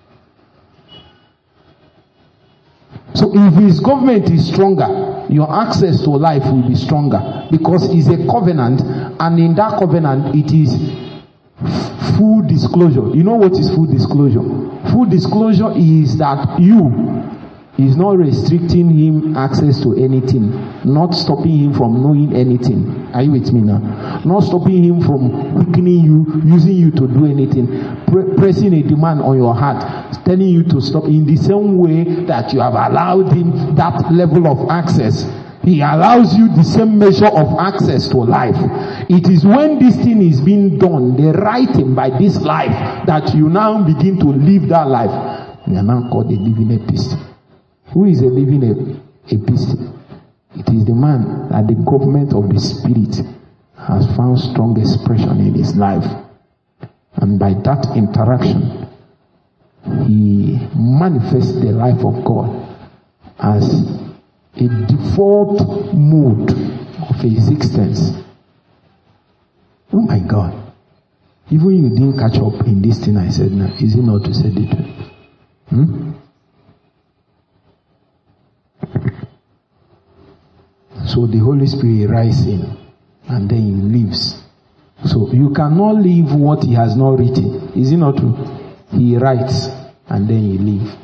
So if his government is stronger, your access to life will be stronger, because it's a covenant, and in that covenant it is full disclosure. You know what is full disclosure? Full disclosure is that you is not restricting him access to anything, not stopping him from knowing anything. Are you with me now? Not stopping him from weakening you, using you to do anything, pre- pressing a demand on your heart, telling you to stop, in the same way that you have allowed him that level of access. He allows you the same measure of access to life. It is when this thing is being done, the writing by this life, that you now begin to live that life. We are now called a living epistle. Who is a living epistle? It is the man that the government of the Spirit has found strong expression in his life. And by that interaction, he manifests the life of God as a default mode of existence. Oh my God. Even you didn't catch up in this thing I said now. Is it not to say the truth? Hmm? So the Holy Spirit rises in, and then he lives. So you cannot live what he has not written. Is it not true? He writes, and then he lives.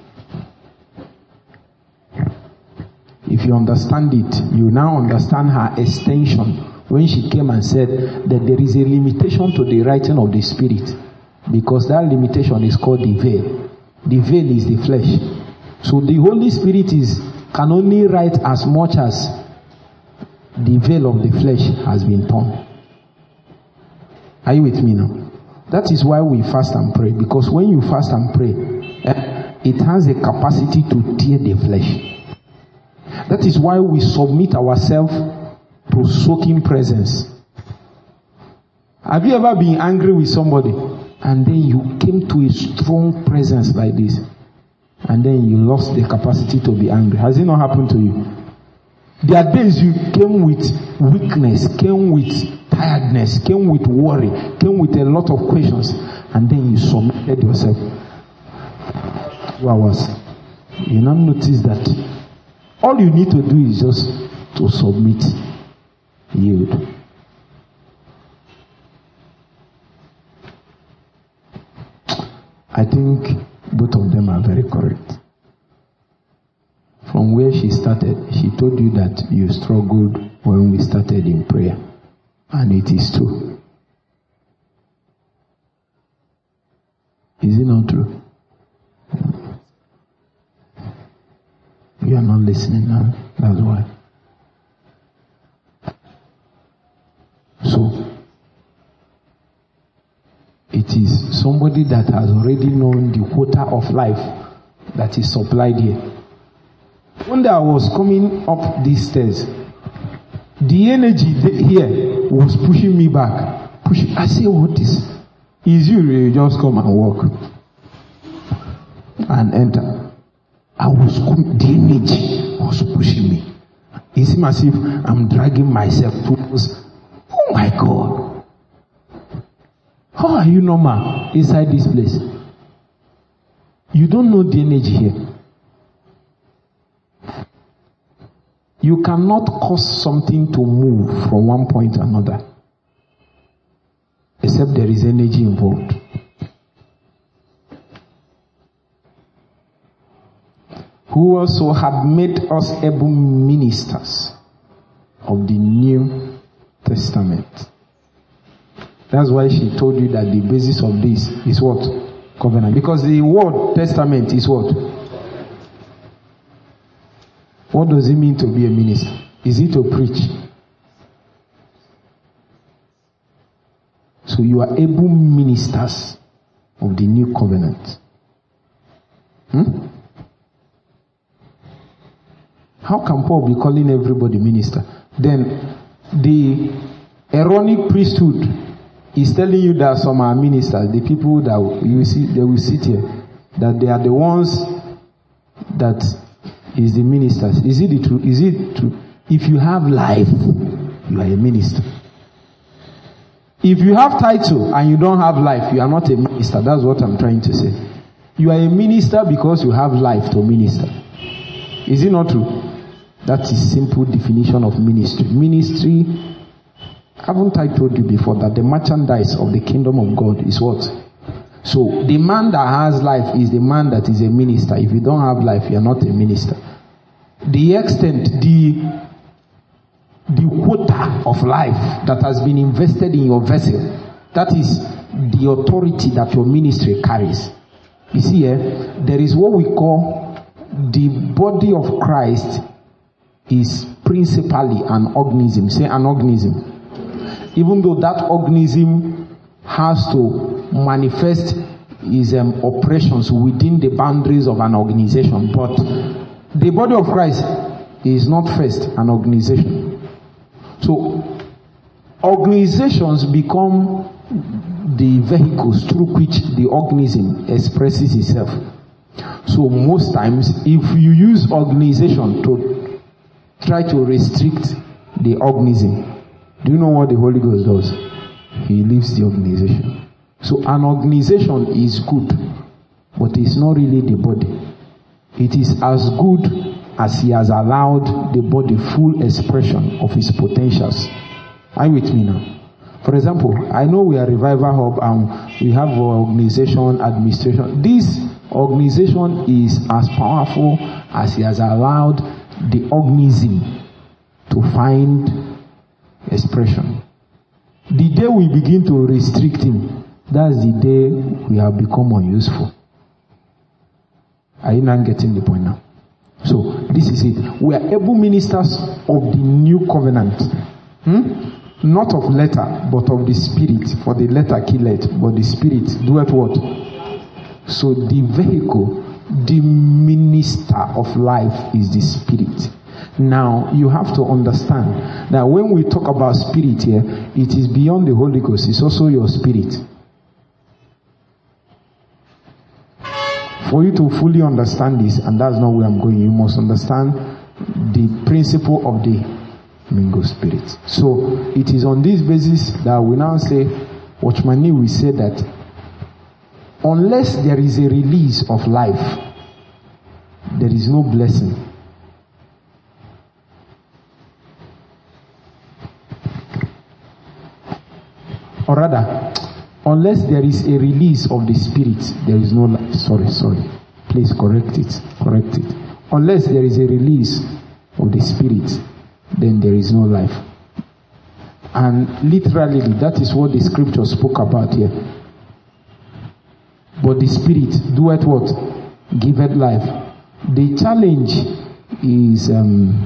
If you understand it, you now understand her extension when she came and said that there is a limitation to the writing of the Spirit, because that limitation is called the veil. The veil is the flesh. So the Holy Spirit is can only write as much as the veil of the flesh has been torn. Are you with me now? That is why we fast and pray, because when you fast and pray, eh, it has a capacity to tear the flesh. That is why we submit ourselves to soaking presence. Have you ever been angry with somebody and then you came to a strong presence like this, and then you lost the capacity to be angry? Has it not happened to you? There are days you came with weakness, came with tiredness, came with worry, came with a lot of questions, and then you submitted yourself. Two hours. You now notice that all you need to do is just to submit, yield. I think both of them are very correct. From where she started, she told you that you struggled when we started in prayer. And it is true. Is it not true? You are not listening now. That's why. somebody that has already known the quota of life that is supplied here. When I was coming up these stairs, the energy here was pushing me back. Pushing. I say, what is? Is you really just come and walk and enter? I was the energy was pushing me. It seems as if I'm dragging myself towards. Oh my God! How are you normal inside this place? You don't know the energy here. You cannot cause something to move from one point to another except there is energy involved. Who also had made us able ministers of the New Testament. That's why she told you that the basis of this is what? Covenant. Because the word testament is what? What does it mean to be a minister? Is it to preach? So you are able ministers of the new covenant. Hmm? How can Paul be calling everybody minister? Then the Aaronic priesthood is telling you that some are ministers, the people that you see, they will sit here, that they are the ones that is the ministers. Is it the truth? Is it true? If you have life, you are a minister. If you have title and you don't have life, you are not a minister. That's what I'm trying to say. You are a minister because you have life to minister. Is it not true? That is simple definition of ministry. Ministry, haven't I told you before that the merchandise of the kingdom of God is what? So the man that has life is the man that is a minister. If you don't have life, you are not a minister. The extent, the the quota of life that has been invested in your vessel, that is the authority that your ministry carries. You see here, eh, there is what we call the body of Christ is principally an organism. Say an organism. Even though that organism has to manifest his um, operations within the boundaries of an organization, but the body of Christ is not first an organization. So organizations become the vehicles through which the organism expresses itself. So most times, if you use organization to try to restrict the organism, do you know what the Holy Ghost does? He leaves the organization. So an organization is good, but it's not really the body. It is as good as he has allowed the body full expression of his potentials. Are you with me now? For example, I know we are Revival Hub and we have organization, administration. This organization is as powerful as he has allowed the organism to find expression. The day we begin to restrict him, that's the day we have become unuseful. Are you not getting the point now? So, this is it. We are able ministers of the new covenant. Hmm? Not of letter, but of the spirit. For the letter killeth, but the spirit doeth what? So, the vehicle, the minister of life is the spirit. Now, you have to understand that when we talk about spirit here, it is beyond the Holy Ghost. It's also your spirit. For you to fully understand this, and that's not where I'm going, you must understand the principle of the Mingo Spirit. So, it is on this basis that we now say, Watchman Nee will say that unless there is a release of life, there is no blessing. Or rather, unless there is a release of the spirit, there is no life. Sorry, sorry. Please correct it. Correct it. Unless there is a release of the spirit, then there is no life. And literally, that is what the scripture spoke about here. But the spirit doeth what? Giveth life. The challenge is um,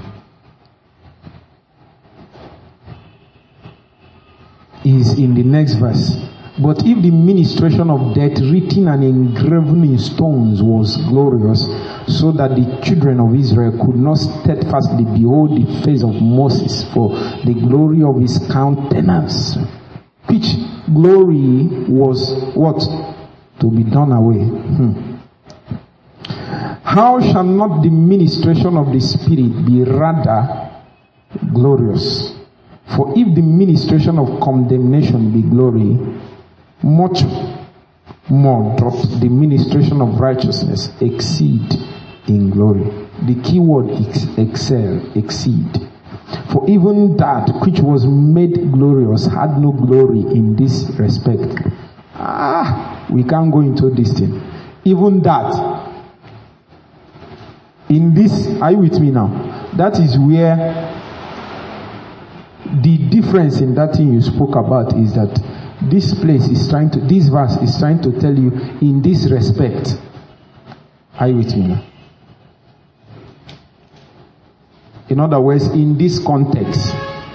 is in the next verse. But if the ministration of death written and engraven in stones was glorious, so that the children of Israel could not steadfastly behold the face of Moses for the glory of his countenance, which glory was what? To be done away. Hmm. How shall not the ministration of the Spirit be rather glorious? For if the ministration of condemnation be glory, much more doth the ministration of righteousness exceed in glory. The key word is excel, exceed. For even that which was made glorious had no glory in this respect. Ah, we can't go into this thing. Even that, in this, are you with me now? That is where the difference in that thing you spoke about is that this place is trying to, this verse is trying to tell you in this respect. Are you with me now? In other words, in this context,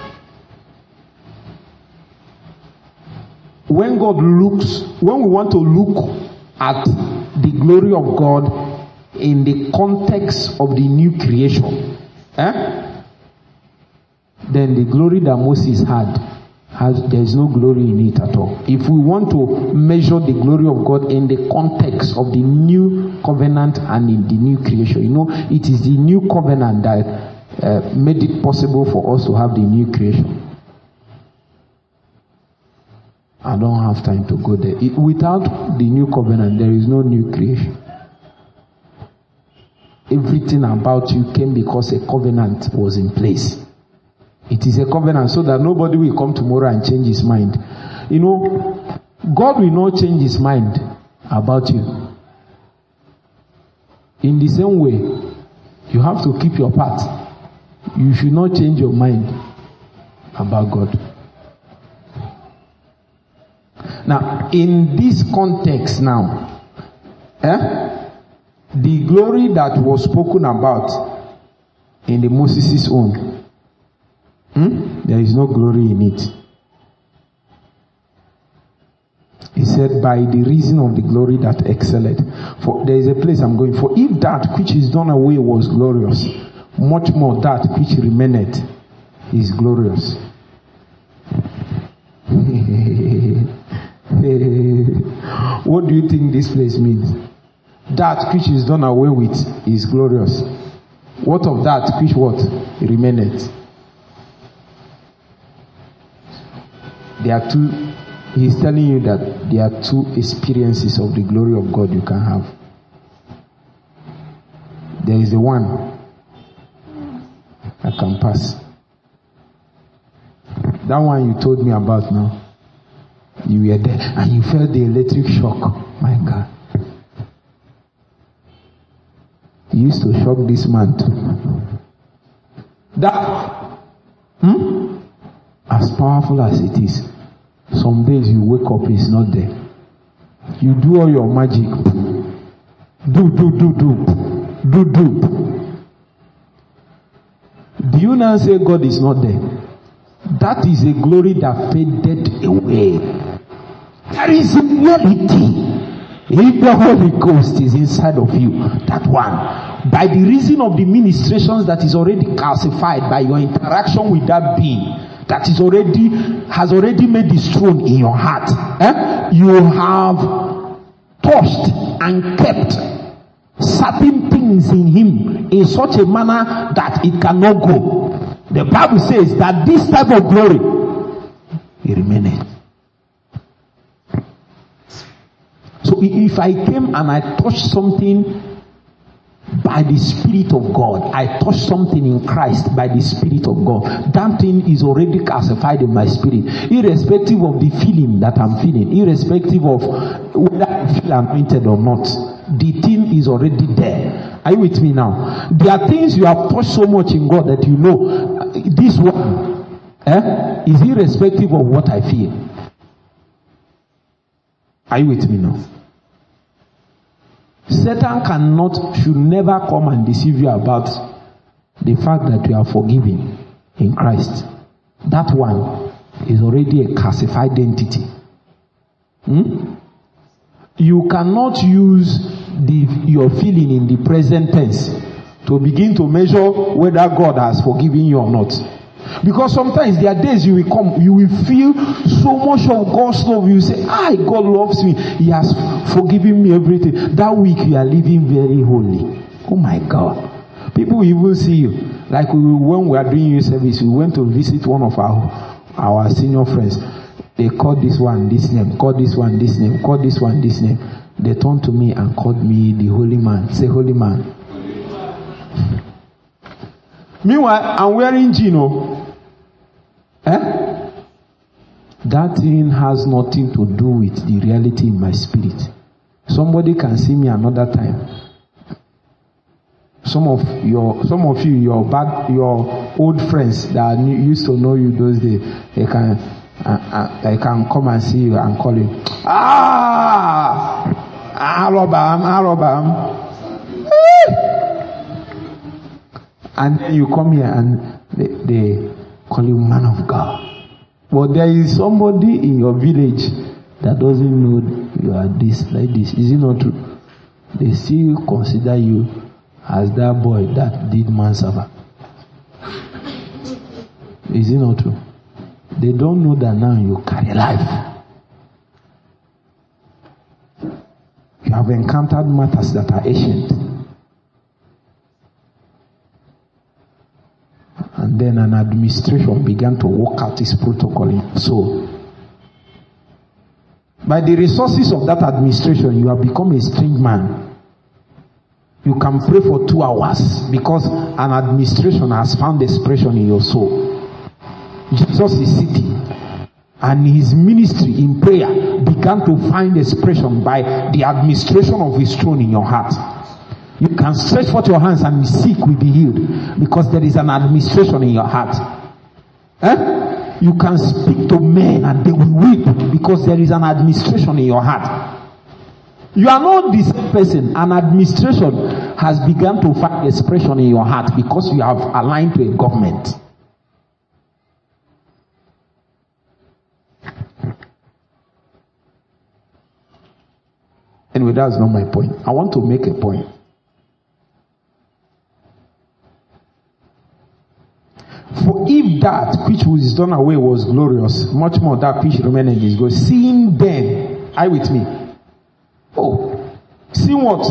when God looks, when we want to look at the glory of God in the context of the new creation, eh? Then the glory that Moses had, has, there is no glory in it at all. If we want to measure the glory of God in the context of the new covenant and in the new creation, you know, it is the new covenant that uh, made it possible for us to have the new creation. I don't have time to go there. It, without the new covenant, there is no new creation. Everything about you came because a covenant was in place. It is a covenant so that nobody will come tomorrow and change his mind. You know, God will not change his mind about you. In the same way, you have to keep your part. You should not change your mind about God. Now, in this context now, eh, the glory that was spoken about in the Moses' own, Hmm? there is no glory in it. He said, by the reason of the glory that excelled. For there is a place I'm going. For if that which is done away was glorious, much more that which remaineth is glorious. What do you think this place means? That which is done away with is glorious. What of that which what remaineth? There are two, he's telling you that there are two experiences of the glory of God you can have. There is the one that can pass. That one you told me about now. You were there and you felt the electric shock. My God. You used to shock this man too. That, hmm? As powerful as it is, some days you wake up, it's not there. You do all your magic. Do, do, do, do. Do, do. Do you now say God is not there? That is a glory that faded away. There is a reality. If the Holy Ghost is inside of you, that one, by the reason of the ministrations that is already calcified by your interaction with that being, that is already, has already made this throne in your heart, eh? You have touched and kept certain things in him in such a manner that it cannot go. The Bible says that this type of glory, it remaineth. So if I came and I touched something by the Spirit of God, I touched something in Christ by the Spirit of God, that thing is already calcified in my spirit, irrespective of the feeling that I'm feeling, irrespective of whether I feel anointed or not. The thing is already there. Are you with me now? There are things you have touched so much in God that you know uh, this one eh, is irrespective of what I feel. Are you with me now? Satan cannot, should never come and deceive you about the fact that you are forgiven in Christ. That one is already a calcified entity. Hmm? You cannot use the your feeling in the present tense to begin to measure whether God has forgiven you or not. Because sometimes there are days you will come, you will feel so much of God's love. You say, ah, God loves me. He has forgiven me everything. That week you are living very holy. Oh my God. People will even see you. Like we, when we are doing youth service, we went to visit one of our, our senior friends. They called this one this name, called this one this name, called this one this name. They turned to me and called me the holy man. Say holy man. Meanwhile, I'm wearing Gino. Eh? That thing has nothing to do with the reality in my spirit. Somebody can see me another time. Some of your, some of you, your bad, your old friends that used to know you those days, they can, uh, uh, they can come and see you and call you. Ah, Arobam, Arobam. And then you come here and they, they call you man of God. But there is somebody in your village that doesn't know you are this, like this. Is it not true? They still consider you as that boy that did manservant. Is it not true? They don't know that now you carry life. You have encountered matters that are ancient. And then an administration began to work out its protocol. So, by the resources of that administration, you have become a strange man. You can pray for two hours because an administration has found expression in your soul. Jesus is sitting, and his ministry in prayer began to find expression by the administration of his throne in your heart. You can stretch forth your hands and the sick will be healed because there is an administration in your heart. Eh? You can speak to men and they will weep because there is an administration in your heart. You are not the same person. An administration has begun to find expression in your heart because you have aligned to a government. Anyway, that's not my point. I want to make a point. For if that which was done away was glorious, much more that which remained is good. Seeing then, are you with me? Oh, seeing what?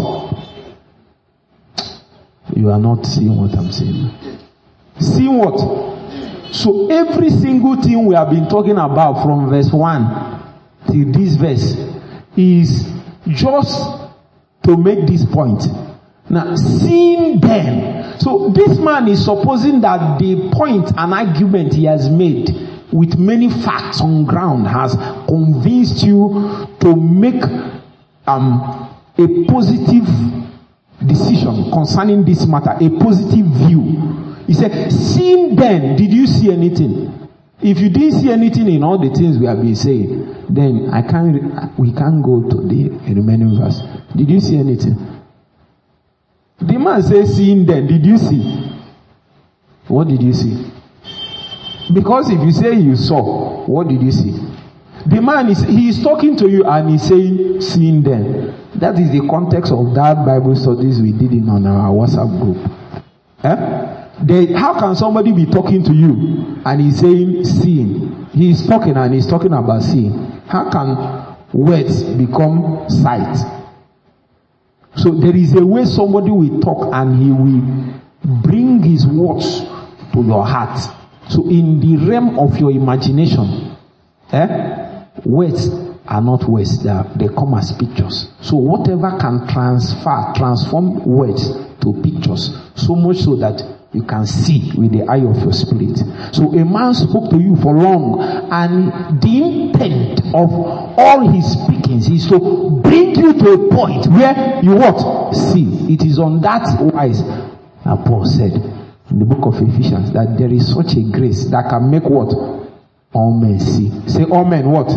You are not seeing what I'm saying. Seeing what? So every single thing we have been talking about from verse one till this verse is just to make this point. Now, seeing then. So this man is supposing that the point and argument he has made with many facts on ground has convinced you to make um, a positive decision concerning this matter, a positive view. He said, seeing then, did you see anything? If you didn't see anything in all the things we have been saying, then I can't, we can't go to the remaining verse. Did you see anything? The man says, seeing then, did you see? What did you see? Because if you say you saw, what did you see? The man is, he is talking to you and he's saying, seeing then. That is the context of that Bible studies we did in on our WhatsApp group. Eh? They, how can somebody be talking to you and he's saying, seeing? He is talking and he's talking about seeing. How can words become sight? So there is a way somebody will talk and he will bring his words to your heart. So in the realm of your imagination, eh, words are not words, they, are, they come as pictures. So whatever can transfer, transform words to pictures, so much so that you can see with the eye of your spirit. So a man spoke to you for long, and the intent of all his speakings is to bring you to a point where you what? See. It is on that wise that Paul said in the book of Ephesians that there is such a grace that can make what? All men see. Say all men what?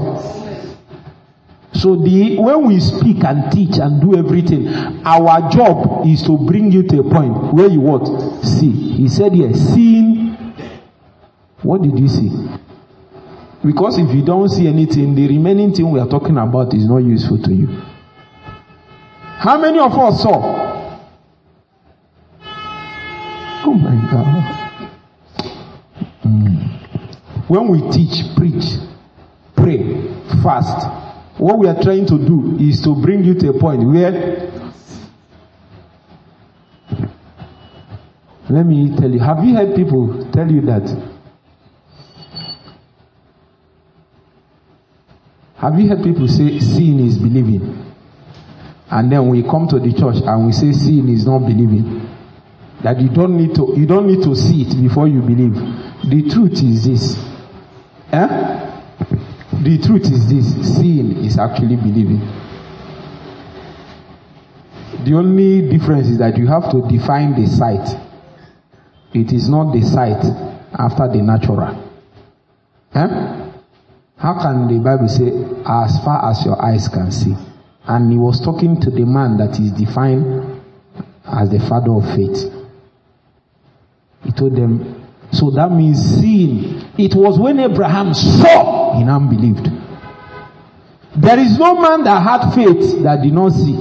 So the when we speak and teach and do everything, our job is to bring you to a point where you what? See. He said yes, seeing. What did you see? Because if you don't see anything, the remaining thing we are talking about is not useful to you. How many of us saw? Oh my God. Mm. When we teach, preach, pray, fast, what we are trying to do is to bring you to a point where, let me tell you, have you heard people tell you that? Have you heard people say seeing is believing? And then we come to the church and we say seeing is not believing. That you don't need to you don't need to see it before you believe. The truth is this. Eh? The truth is this. Seeing is actually believing. The only difference is that you have to define the sight. It is not the sight after the natural. Eh? How can the Bible say, as far as your eyes can see? And he was talking to the man that is defined as the father of faith. He told them, so that means seeing. It was when Abraham saw, he now believed. There is no man that had faith that did not see.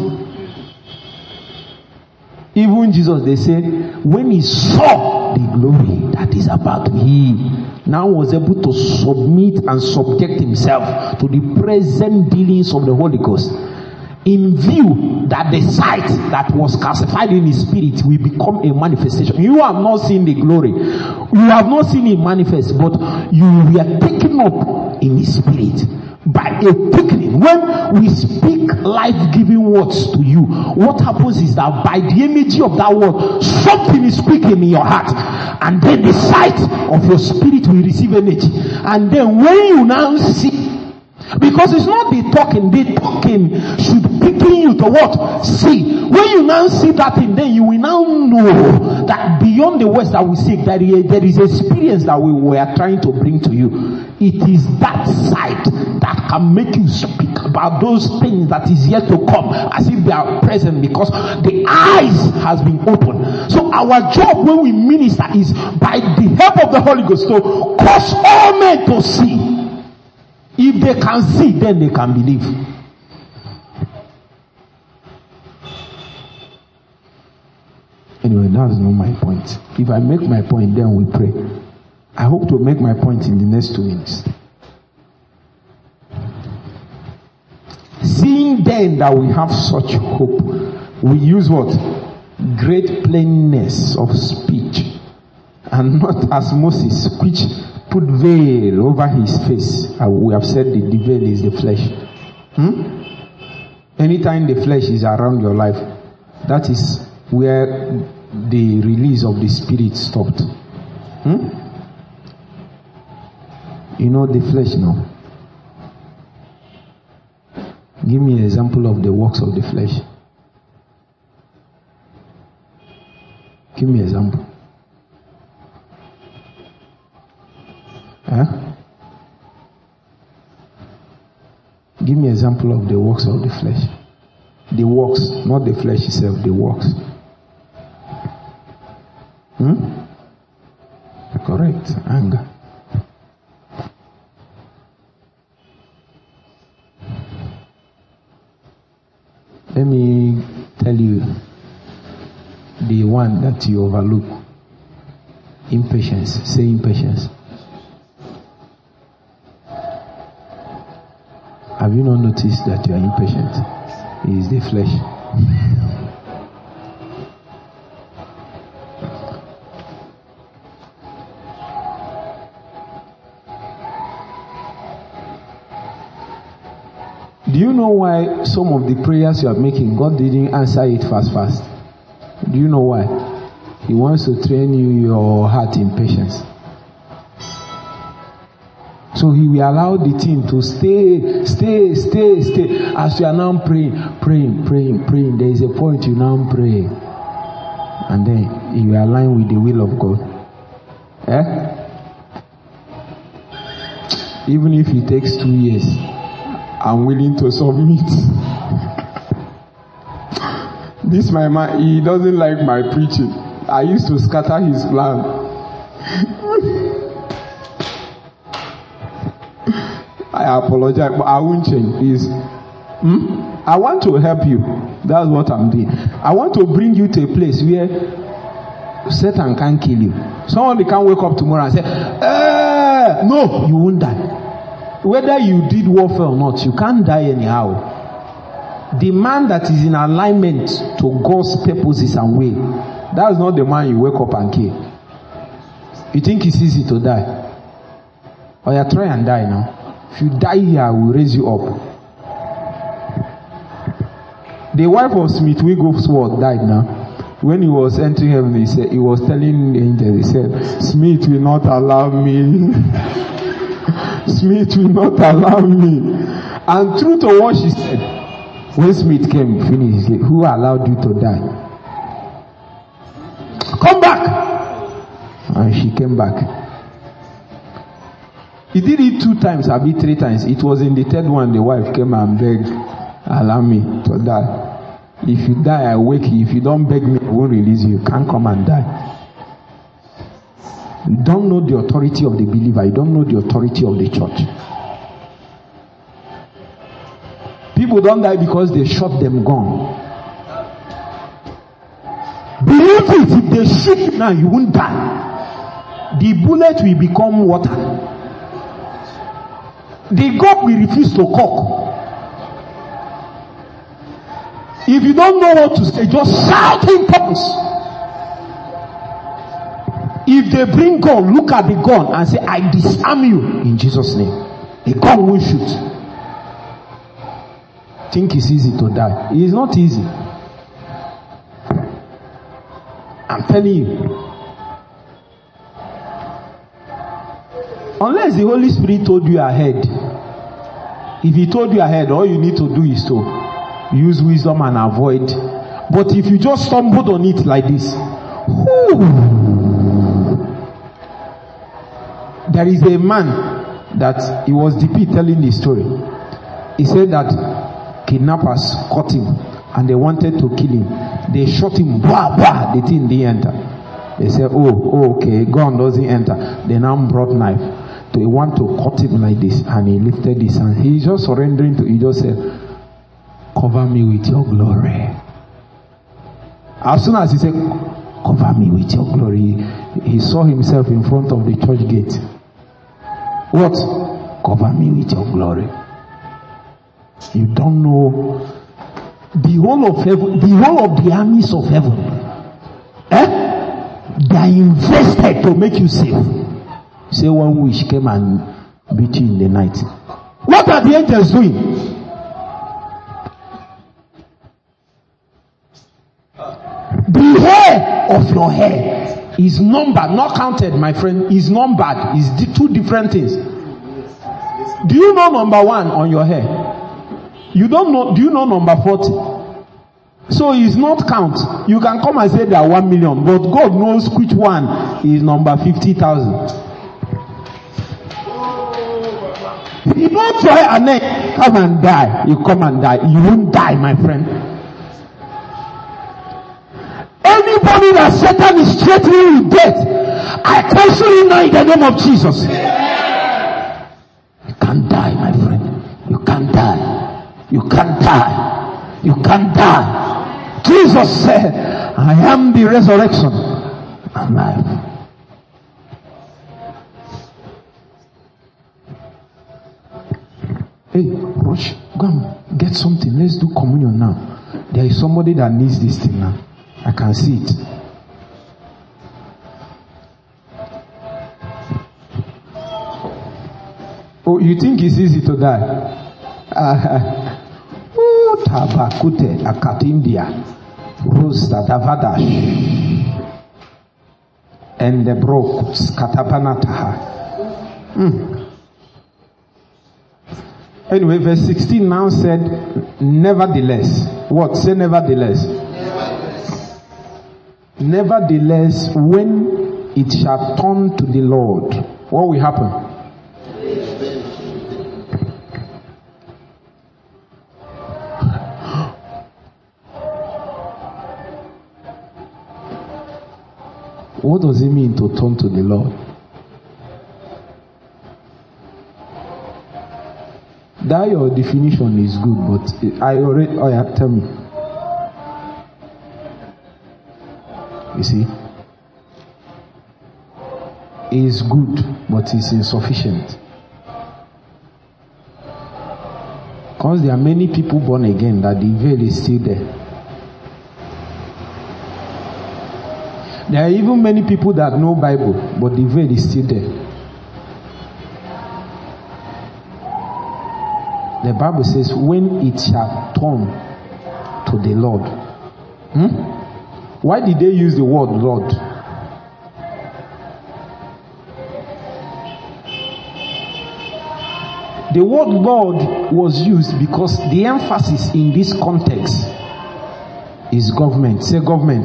Even Jesus, they said, when he saw the glory that is about him, now was able to submit and subject himself to the present dealings of the Holy Ghost, in view that the sight that was calcified in his spirit will become a manifestation. You have not seen the glory, you have not seen it manifest, but you were taken up in his spirit by a quickening. When we speak life-giving words to you, what happens is that by the energy of that word, something is speaking in your heart, and then the sight of your spirit will receive energy. And then when you now see, because it's not the talking, the talking should quicken you to what? See. When you now see that thing, then you will now know that beyond the words that we seek, that there is experience that we were trying to bring to you. It is that sight that can make you speak about those things that is yet to come as if they are present, because the eyes has been opened. So our job when we minister is by the help of the Holy Ghost to cause all men to see. If they can see, then they can believe. Anyway, that's not my point. If I make my point, then we pray. I hope to make my point in the next two minutes. Seeing then that we have such hope, we use what? Great plainness of speech, and not as Moses, which put veil over his face. Uh, we have said that the veil is the flesh. Hmm? Anytime the flesh is around your life, that is where the release of the spirit stopped. Hmm? You know the flesh now. Give me an example of the works of the flesh. Give me an example. Huh? Give me an example of the works of the flesh. The works, not the flesh itself, the works. Hmm? Correct. Anger. Let me tell you the one that you overlook. Impatience. Say impatience. Have you not noticed that you are impatient? It is the flesh. Do you know why some of the prayers you are making, God didn't answer it fast fast? Do you know why? He wants to train you your heart in patience. So he will allow the thing to stay, stay, stay, stay. As you are now praying, praying, praying, praying, there is a point you now pray. And then you align with the will of God. Eh? Even if it takes two years, I'm willing to submit. This my man, he doesn't like my preaching. I used to scatter his plan. I apologize, but I won't change. Is hmm? I want to help you. That's what I'm doing. I want to bring you to a place where Satan can't kill you. Somebody can wake up tomorrow and say, eh, no, you won't die. Whether you did warfare or not, you can't die anyhow. The man that is in alignment to God's purposes and way, that's not the man you wake up and kill. You think it's easy to die? Or you try and die now. If you die here, I will raise you up. The wife of Smith Wigglesworth died now. When he was entering heaven, he said, he was telling the angel, he said, Smith will not allow me. Smith will not allow me. And true to what she said, when Smith came, finished, he said, who allowed you to die? Come back! And she came back. He did it two times, I beat three times. It was in the third one, the wife came and begged, allow me to die. If you die, I wake you. If you don't beg me, I won't release you. You can't come and die. You don't know the authority of the believer. You don't know the authority of the church. People don't die because they shot them gun. Believe it, if they shoot now, you won't die. The bullet will become water. The God will refuse to cock. If you don't know what to say, just shout in tongues. If they bring gun, look at the gun and say, I disarm you in Jesus' name. The gun will shoot. Think it's easy to die. It is not easy. I'm telling you. Unless the Holy Spirit told you ahead. If he told you ahead, all you need to do is to use wisdom and avoid. But if you just stumbled on it like this, whoo, there is a man that he was D P telling the story. He said that kidnappers caught him and they wanted to kill him. They shot him, blah, blah, the thing didn't enter. They said, oh, oh, okay, gun doesn't enter. They now brought knife. They want to cut him like this, and he lifted his hand. He's just surrendering to, he just said, cover me with your glory. As soon as he said, cover me with your glory, he saw himself in front of the church gate. What? Cover me with your glory. You don't know the whole of heaven, the whole of the armies of heaven. Eh? They are invested to make you safe. Say one wish came and beat you in the night. What are the angels doing? The hair of your head is numbered, not counted, my friend. Is numbered. Is the two different things. Do you know number one on your hair? You don't know. Do you know number forty? So it's not count. You can come and say there are one million, but God knows which one is number fifty thousand. You don't try and then come and die. You come and die. You won't die, my friend. Anybody that Satan is threatening with death, I cancel it now in the name of Jesus. You can't die, my friend. You can't die. You can't die. You can't die. Jesus said, I am the resurrection and life. Hey, rush, go and get something. Let's do communion now. There is somebody that needs this thing now. I can see it. Oh, you think it's easy to die? Oh, tabakute akatindia, rusta davada, and the broke skatapanataha. Hmm. Anyway, verse sixteen now said, nevertheless. What? Say nevertheless. Nevertheless. Nevertheless, when it shall turn to the Lord, what will happen? What does it mean to turn to the Lord? That your definition is good, but I already. Oh yeah, tell me. You see, it's good, but it's insufficient. Because there are many people born again that the veil is still there. There are even many people that know Bible, but the veil is still there. The Bible says, when it shall turn to the Lord. Hmm? Why did they use the word Lord? The word Lord was used because the emphasis in this context is government. Say government.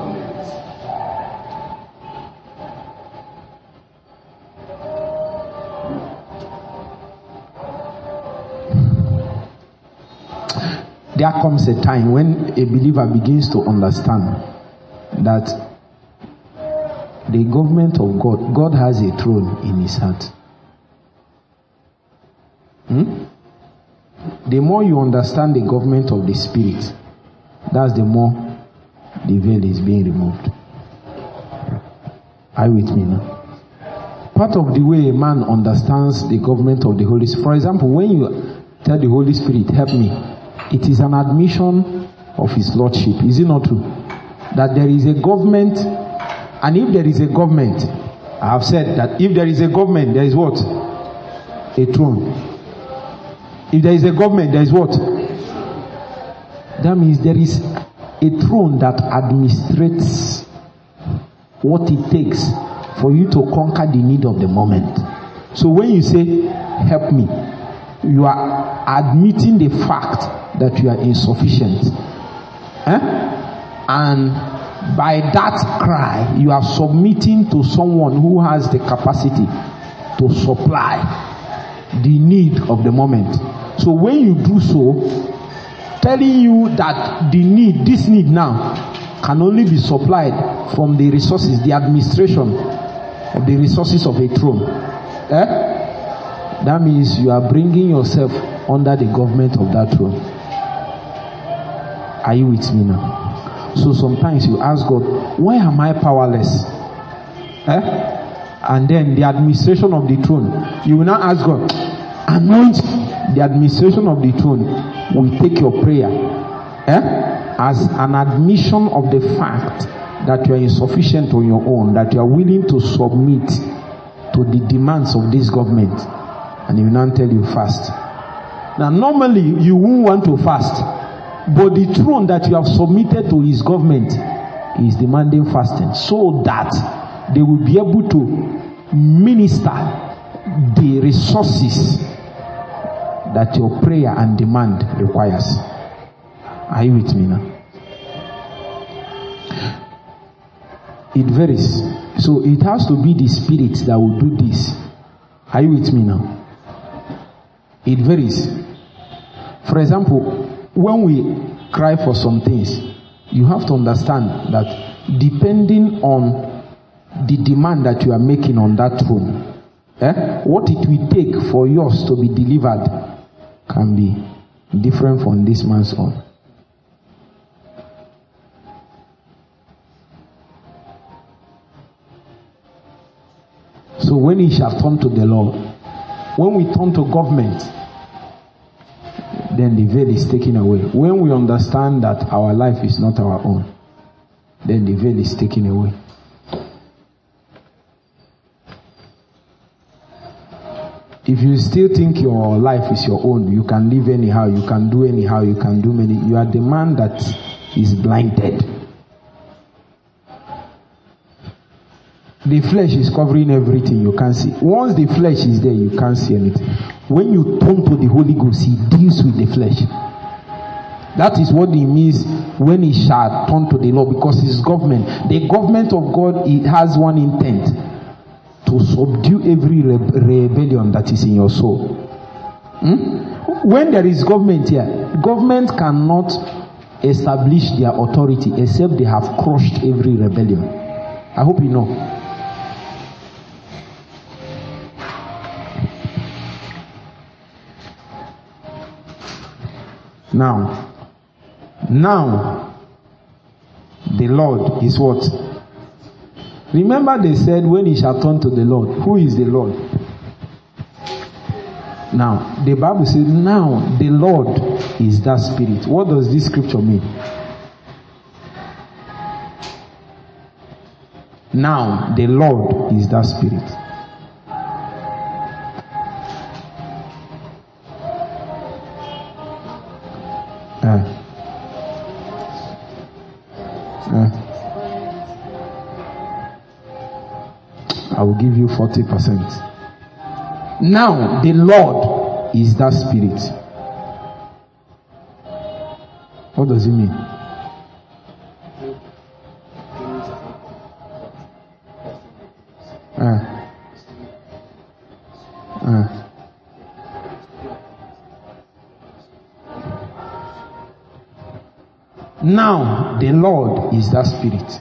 There comes a time when a believer begins to understand that the government of God, God has a throne in his heart. Hmm? The more you understand the government of the Spirit, that's the more the veil is being removed. Are you with me now? Part of the way a man understands the government of the Holy Spirit, for example, when you tell the Holy Spirit, help me, it is an admission of his lordship. Is it not true? That there is a government, and if there is a government, I have said that if there is a government, there is what? A throne. If there is a government, there is what? That means there is a throne that administrates what it takes for you to conquer the need of the moment. So when you say, help me, you are admitting the fact that you are insufficient. Eh? And by that cry, you are submitting to someone who has the capacity to supply the need of the moment. So when you do so, telling you that the need, this need now, can only be supplied from the resources, the administration of the resources of a throne. Eh? That means you are bringing yourself under the government of that throne. Are you with me now? So sometimes you ask God, why am I powerless? Eh? And then the administration of the throne, you will not ask God, anoint the administration of the throne. Will take your prayer eh? as an admission of the fact that you are insufficient on your own, that you are willing to submit to the demands of this government, and he will not tell you fast. Now normally you won't want to fast, but the throne that you have submitted to his government is demanding fasting, so that they will be able to minister the resources that your prayer and demand requires. Are you with me now? It varies. So it has to be the Spirit that will do this. Are you with me now? It varies. For example, when we cry for some things, you have to understand that depending on the demand that you are making on that throne, eh, what it will take for yours to be delivered can be different from this man's own. So when he shall turn to the Lord, when we turn to government, then the veil is taken away. When we understand that our life is not our own, then the veil is taken away. If you still think your life is your own, you can live anyhow, you can do anyhow, you can do many, you are the man that is blinded. The flesh is covering everything, you can't see. Once the flesh is there, you can't see anything. When you turn to the Holy Ghost, he deals with the flesh. That is what it means when he shall turn to the Lord, because his government, the government of God, it has one intent: to subdue every re- rebellion that is in your soul. Hmm? When there is government here, government cannot establish their authority except they have crushed every rebellion. I hope you know. Now, now, the Lord is what? Remember they said when he shall turn to the Lord. Who is the Lord? Now, the Bible says now the Lord is that Spirit. What does this scripture mean? Now, the Lord is that Spirit. Uh, uh, I will give you forty percent. Now, the Lord is that Spirit. What does it mean? Uh, uh. Now, the Lord is that Spirit.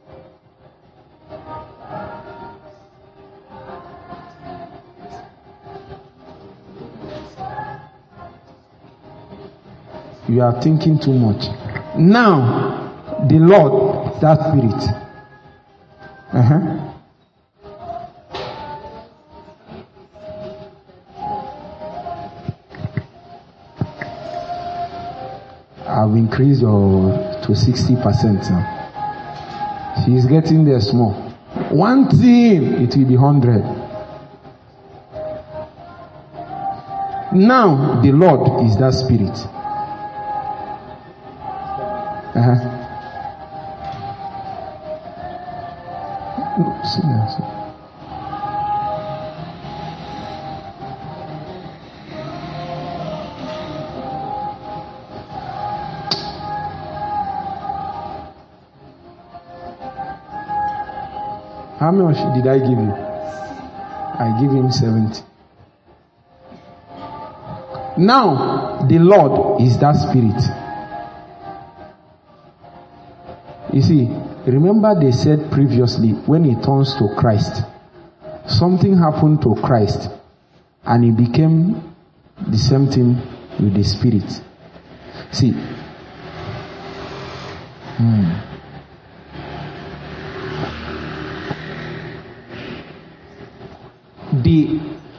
You are thinking too much. Now, the Lord, that Spirit. Uh-huh. I've increased your to sixty percent now. She is getting there small. One thing, it will be one hundred. Now, the Lord is that Spirit. Uh-huh. No, see, no, see. How much did I give you? I give him seventy. Now, the Lord is that Spirit. You see, remember they said previously, when he turns to Christ, something happened to Christ, and he became the same thing with the Spirit. See, hmm. the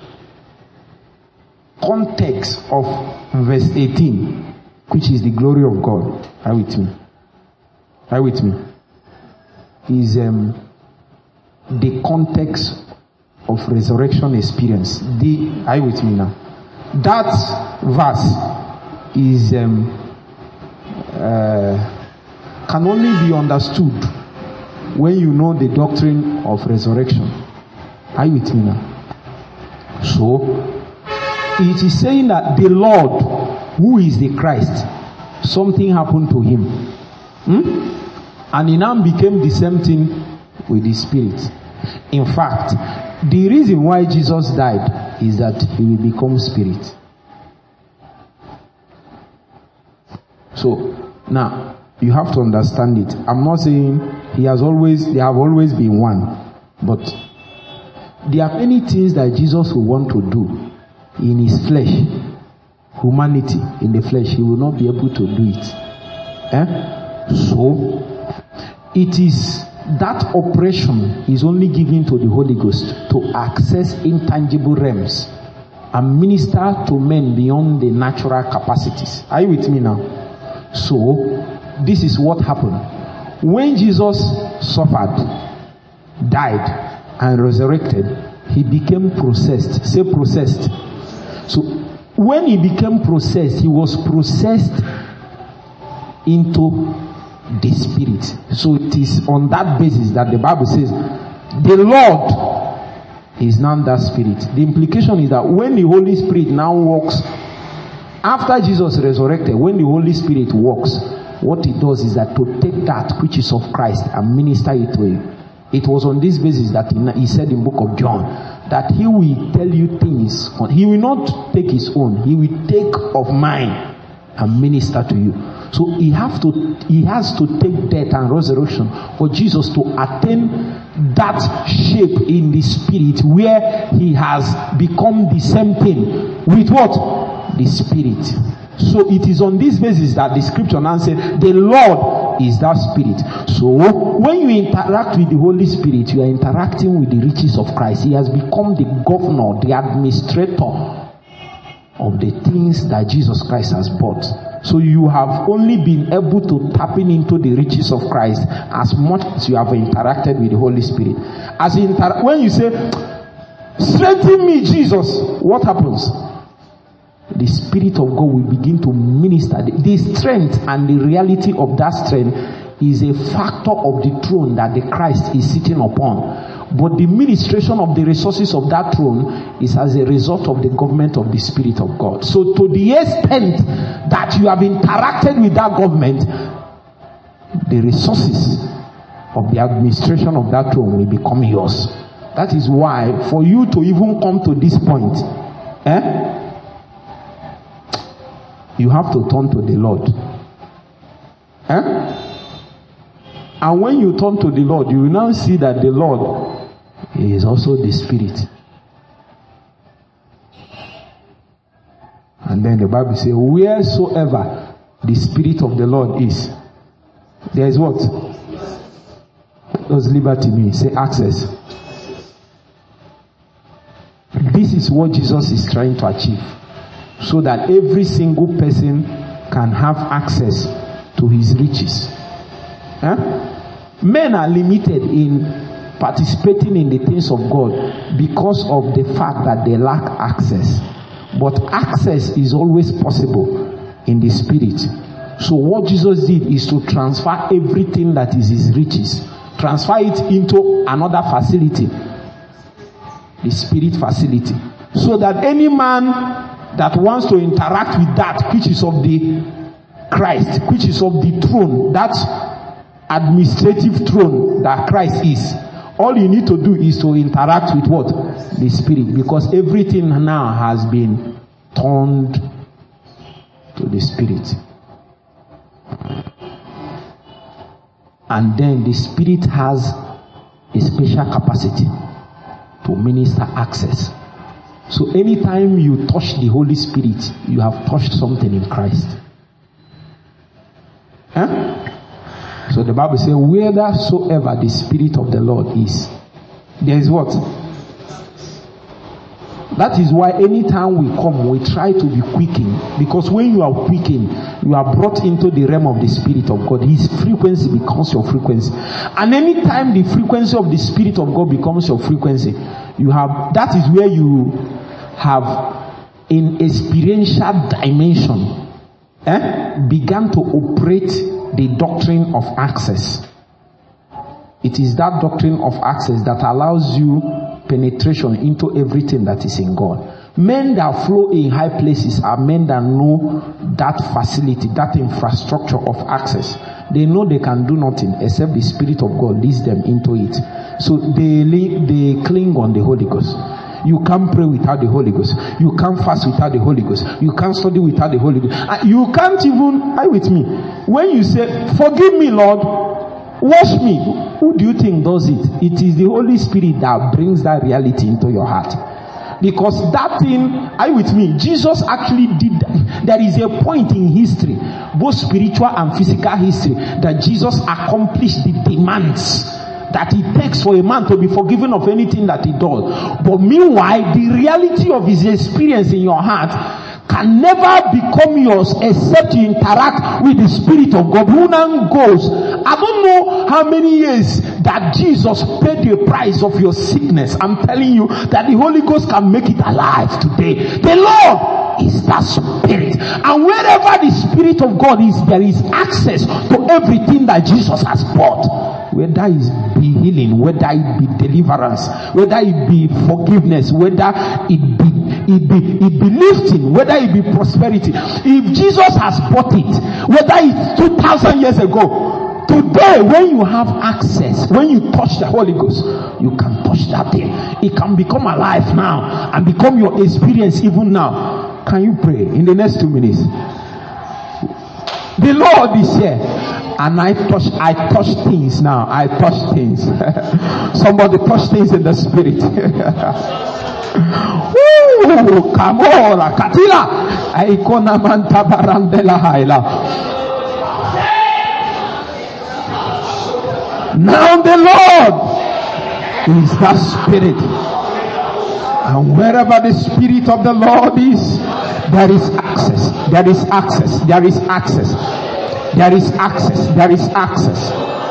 context of verse eighteen, which is the glory of God, are you with me? Are you with me? Is um, the context of resurrection experience. The are you with me now? That verse is um, uh, can only be understood when you know the doctrine of resurrection. Are you with me now? So, it is saying that the Lord, who is the Christ, something happened to him. Hmm? And he now became the same thing with the Spirit. In fact, the reason why Jesus died is that he will become Spirit. So, now, you have to understand it. I'm not saying he has always, they have always been one. But there are many things that Jesus will want to do in his flesh, humanity in the flesh. He will not be able to do it. Eh? So, it is that operation is only given to the Holy Ghost to access intangible realms and minister to men beyond the natural capacities. Are you with me now? So, this is what happened. When Jesus suffered, died, and resurrected, he became processed. Say processed. So, when he became processed, he was processed into the Spirit. So it is on that basis that the Bible says, the Lord is now that Spirit. The implication is that when the Holy Spirit now walks, after Jesus resurrected, when the Holy Spirit walks, what it does is that to take that which is of Christ and minister it to him. It was on this basis that he, he said in book of John that he will tell you things. He will not take his own. He will take of mine and minister to you. So he have to, he has to take death and resurrection for Jesus to attain that shape in the Spirit where he has become the same thing with what? The Spirit. So it is on this basis that the scripture now says, the Lord is that Spirit. So when you interact with the Holy Spirit, you are interacting with the riches of Christ. He has become the governor, the administrator of the things that Jesus Christ has bought. So you have only been able to tap into the riches of Christ as much as you have interacted with the Holy Spirit. As inter- when you say, strengthen me, Jesus, what happens? The Spirit of God will begin to minister. The strength and the reality of that strength is a factor of the throne that the Christ is sitting upon. But the ministration of the resources of that throne is as a result of the government of the Spirit of God. So to the extent that you have interacted with that government, the resources of the administration of that throne will become yours. That is why for you to even come to this point, eh, you have to turn to the Lord. Eh? And when you turn to the Lord, you will now see that the Lord is also the Spirit. And then the Bible says, wheresoever the Spirit of the Lord is, there is what? What does liberty mean? Say access. This is what Jesus is trying to achieve, so that every single person can have access to his riches. Huh? Men are limited in participating in the things of God because of the fact that they lack access. But access is always possible in the Spirit. So what Jesus did is to transfer everything that is his riches, transfer it into another facility, the Spirit facility, so that any man that wants to interact with that which is of the Christ, which is of the throne, that administrative throne that Christ is, all you need to do is to interact with what? The Spirit. Because everything now has been turned to the Spirit. And then the Spirit has a special capacity to minister access. So anytime you touch the Holy Spirit, you have touched something in Christ. Huh? So the Bible says, whithersoever the Spirit of the Lord is, there is what? That is why anytime we come, we try to be quickened. Because when you are quickened, you are brought into the realm of the Spirit of God. His frequency becomes your frequency. And anytime the frequency of the Spirit of God becomes your frequency, you have, that is where you have in experiential dimension eh, began to operate the doctrine of access. It is that doctrine of access that allows you penetration into everything that is in God. Men that flow in high places are men that know that facility, that infrastructure of access. They know they can do nothing except the Spirit of God leads them into it. So they they cling on the Holy Ghost. You can't pray without the Holy Ghost. You can't fast without the Holy Ghost. You can't study without the Holy Ghost. You can't even, are you with me? When you say, forgive me, Lord, wash me, who do you think does it? It is the Holy Spirit that brings that reality into your heart. Because that thing, are you with me? Jesus actually did that. There is a point in history, both spiritual and physical history, that Jesus accomplished the demands that it takes for a man to be forgiven of anything that he does. But meanwhile, the reality of his experience in your heart can never become yours except you interact with the Spirit of God. Who now goes, I don't know how many years that Jesus paid the price of your sickness. I'm telling you that the Holy Ghost can make it alive today. The Lord is that Spirit. And wherever the Spirit of God is, there is access to everything that Jesus has bought. Whether it be healing, whether it be deliverance, whether it be forgiveness, whether it be it be it be lifting, whether it be prosperity. If Jesus has bought it, whether it's two thousand years ago, today when you have access, when you touch the Holy Ghost, you can touch that thing. It can become alive now and become your experience even now. Can you pray in the next two minutes? The Lord is here. And I touch, I touch things now. I touch things. Somebody touch things in the Spirit. Ooh, Kamora, Katila, Aikona Manta Barandela Haila. Now the Lord is that Spirit. And wherever the Spirit of the Lord is, there is access. There is access. There is access. There is access. There is access.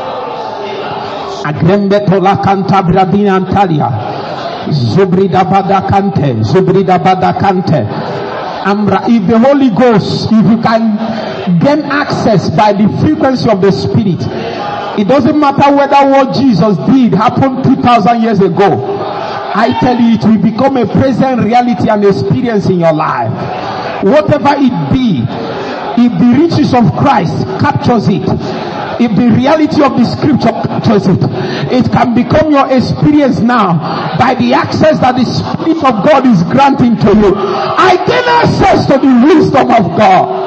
Agrembe tola kanta bradina antalia. Zubrida bada kante. Zubrida bada kante. Amra, if the Holy Ghost, if you can gain access by the frequency of the Spirit, it doesn't matter whether what Jesus did happened two thousand years ago. I tell you, it will become a present reality and experience in your life. Whatever it be, if the riches of Christ captures it, if the reality of the scripture captures it, it can become your experience now by the access that the Spirit of God is granting to you. I gain access to the wisdom of God.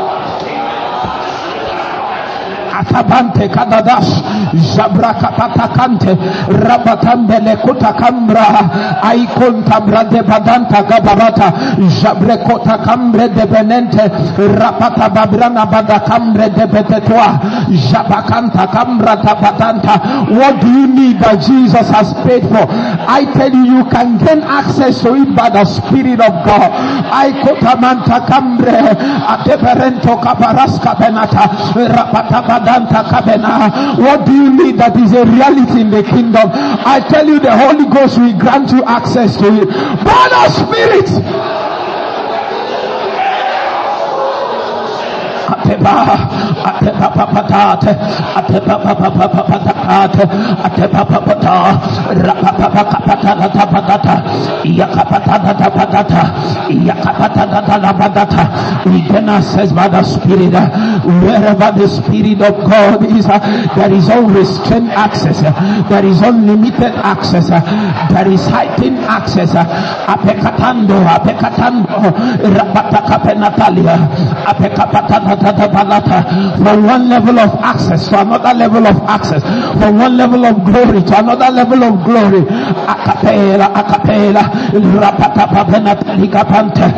Atabante kadadash jabraka patakante rabatambele kutakambra aikonta brade badanta gabarata jabrekota kambre de benente rapata babrana badakambre de betetwa jabakanta kambra tabadanta. What do you need that Jesus has paid for? I tell you, you can gain access to it by the Spirit of God. Aikota manta kambre ateberento kabaraska benata rapata. What do you need that is a reality in the kingdom? I tell you, the Holy Ghost will grant you access to it by the Spirit. Ateba, ateba papatate, ateba papapapatate, ateba papata, rapapapapata tapata, yakapata tapata, yakapata tapata. We can access by the Spirit. Wherever the Spirit of God is, there is unrestrained access. There is unlimited access. There is heightened access. Apekatando, apekatando, rapatakapenatalia, apekapata. From one level of access to another level of access, from one level of glory to another level of glory. Acapella, acapella, rapata papenata ligapante.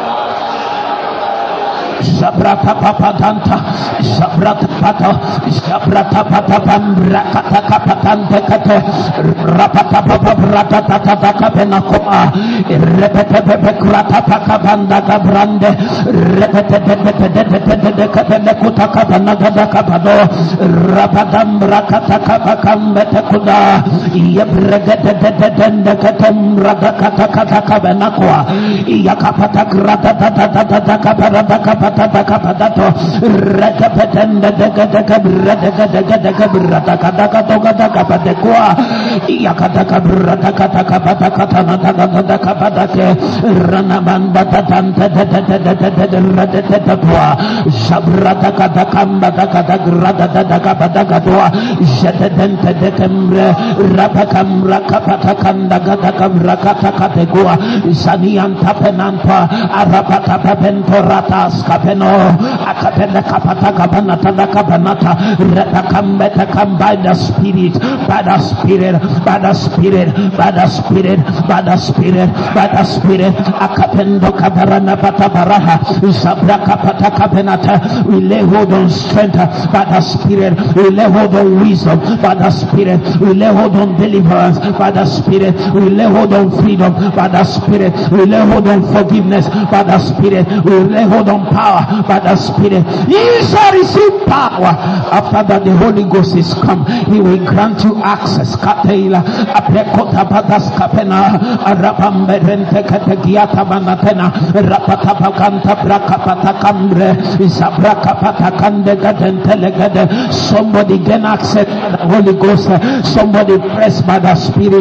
Shabrata papadanta, shabrata pata, shabrata pata pambra kata kapatante kate, rapata papa brata tata kapena koma, repete pepe krata pakabanda kabrande, repete pepe pepe de kapena kuta kapana gada kapado, rapatambra kata kapakambete kuda, yebregete de de de katemra kata kata kapena kwa, yakapata krata tata tata kapara kapata. Kapatato rekapetenda dega dega dega dega dega brata kata kata kata kapate kwa yakata kabrata kata kapata kata nata kata kapata ke rana banda tanta tata tata tata rata tata kwa shabrata kata kamba kata grata tata kapata katwa jete dente de kemre rapa kamra kapata kanda kata kamra kata kate kwa sanianta penanta arapata pentoratas kapeno akapenda kapata kabanata da kabanata retakambeta kam by the Spirit, by the Spirit, by the Spirit, by the Spirit, by the Spirit, by the Spirit. Akapendo kabarana pata baraha zabra kapata kabenata. We lay hold on strength by the Spirit. We lay hold on wisdom by the Spirit. We lay hold on deliverance by the Spirit. We lay hold on freedom by the Spirit. We lay hold on forgiveness by the Spirit. We lay hold on power by the Spirit. You shall receive power. After that, the Holy Ghost is come. He will grant you access. Kateila aprekota patas kapena arapamberente kategiata banatena rapatapakanta brakapata kambre isabrakapata kande gadentelegade. Somebody gain access by the Holy Ghost. Somebody press by the Spirit.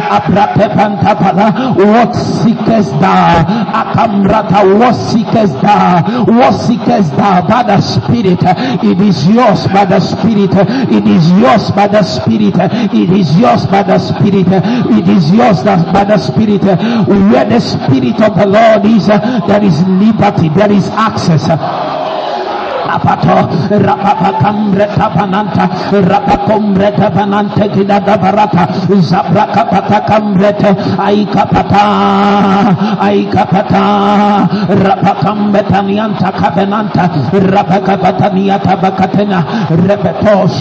Apratepantapala. What seekest thou? Akamrata. What seekest thou? What seekest thou? By the Spirit. It is yours by the Spirit. It is yours by the Spirit. It is yours by the Spirit. It is yours by the Spirit. Where the Spirit of the Lord is, there is liberty. There is access. rapato rapapacambre tapananta rapacombre tapanante kidada barata zabrakapata cambrete aikapata aikapata rapacambe tanianta cabenanta rapacapatania tabakatena repetos.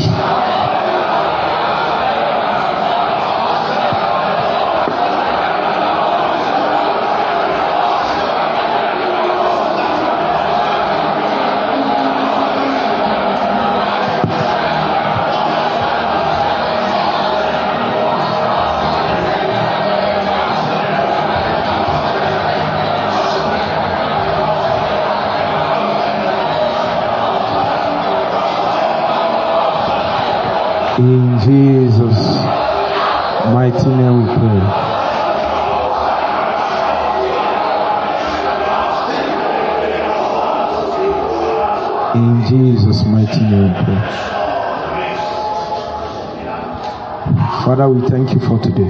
In Jesus' mighty name we pray. In Jesus' mighty name we pray. Father, we thank you for today.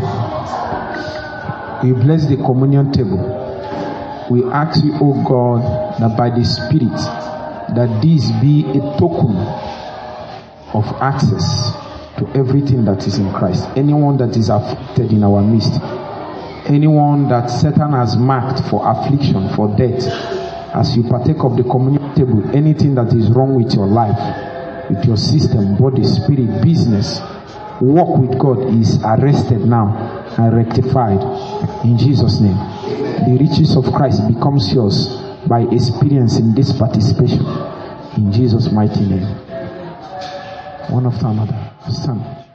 We bless the communion table. We ask you, O God, that by the Spirit, that this be a token of access to everything that is in Christ. Anyone that is afflicted in our midst, anyone that Satan has marked for affliction, for death, as you partake of the communion table, anything that is wrong with your life, with your system, body, spirit, business, walk with God is arrested now and rectified in Jesus' name. The riches of Christ becomes yours by experiencing this participation in Jesus' mighty name. One after another. Stand.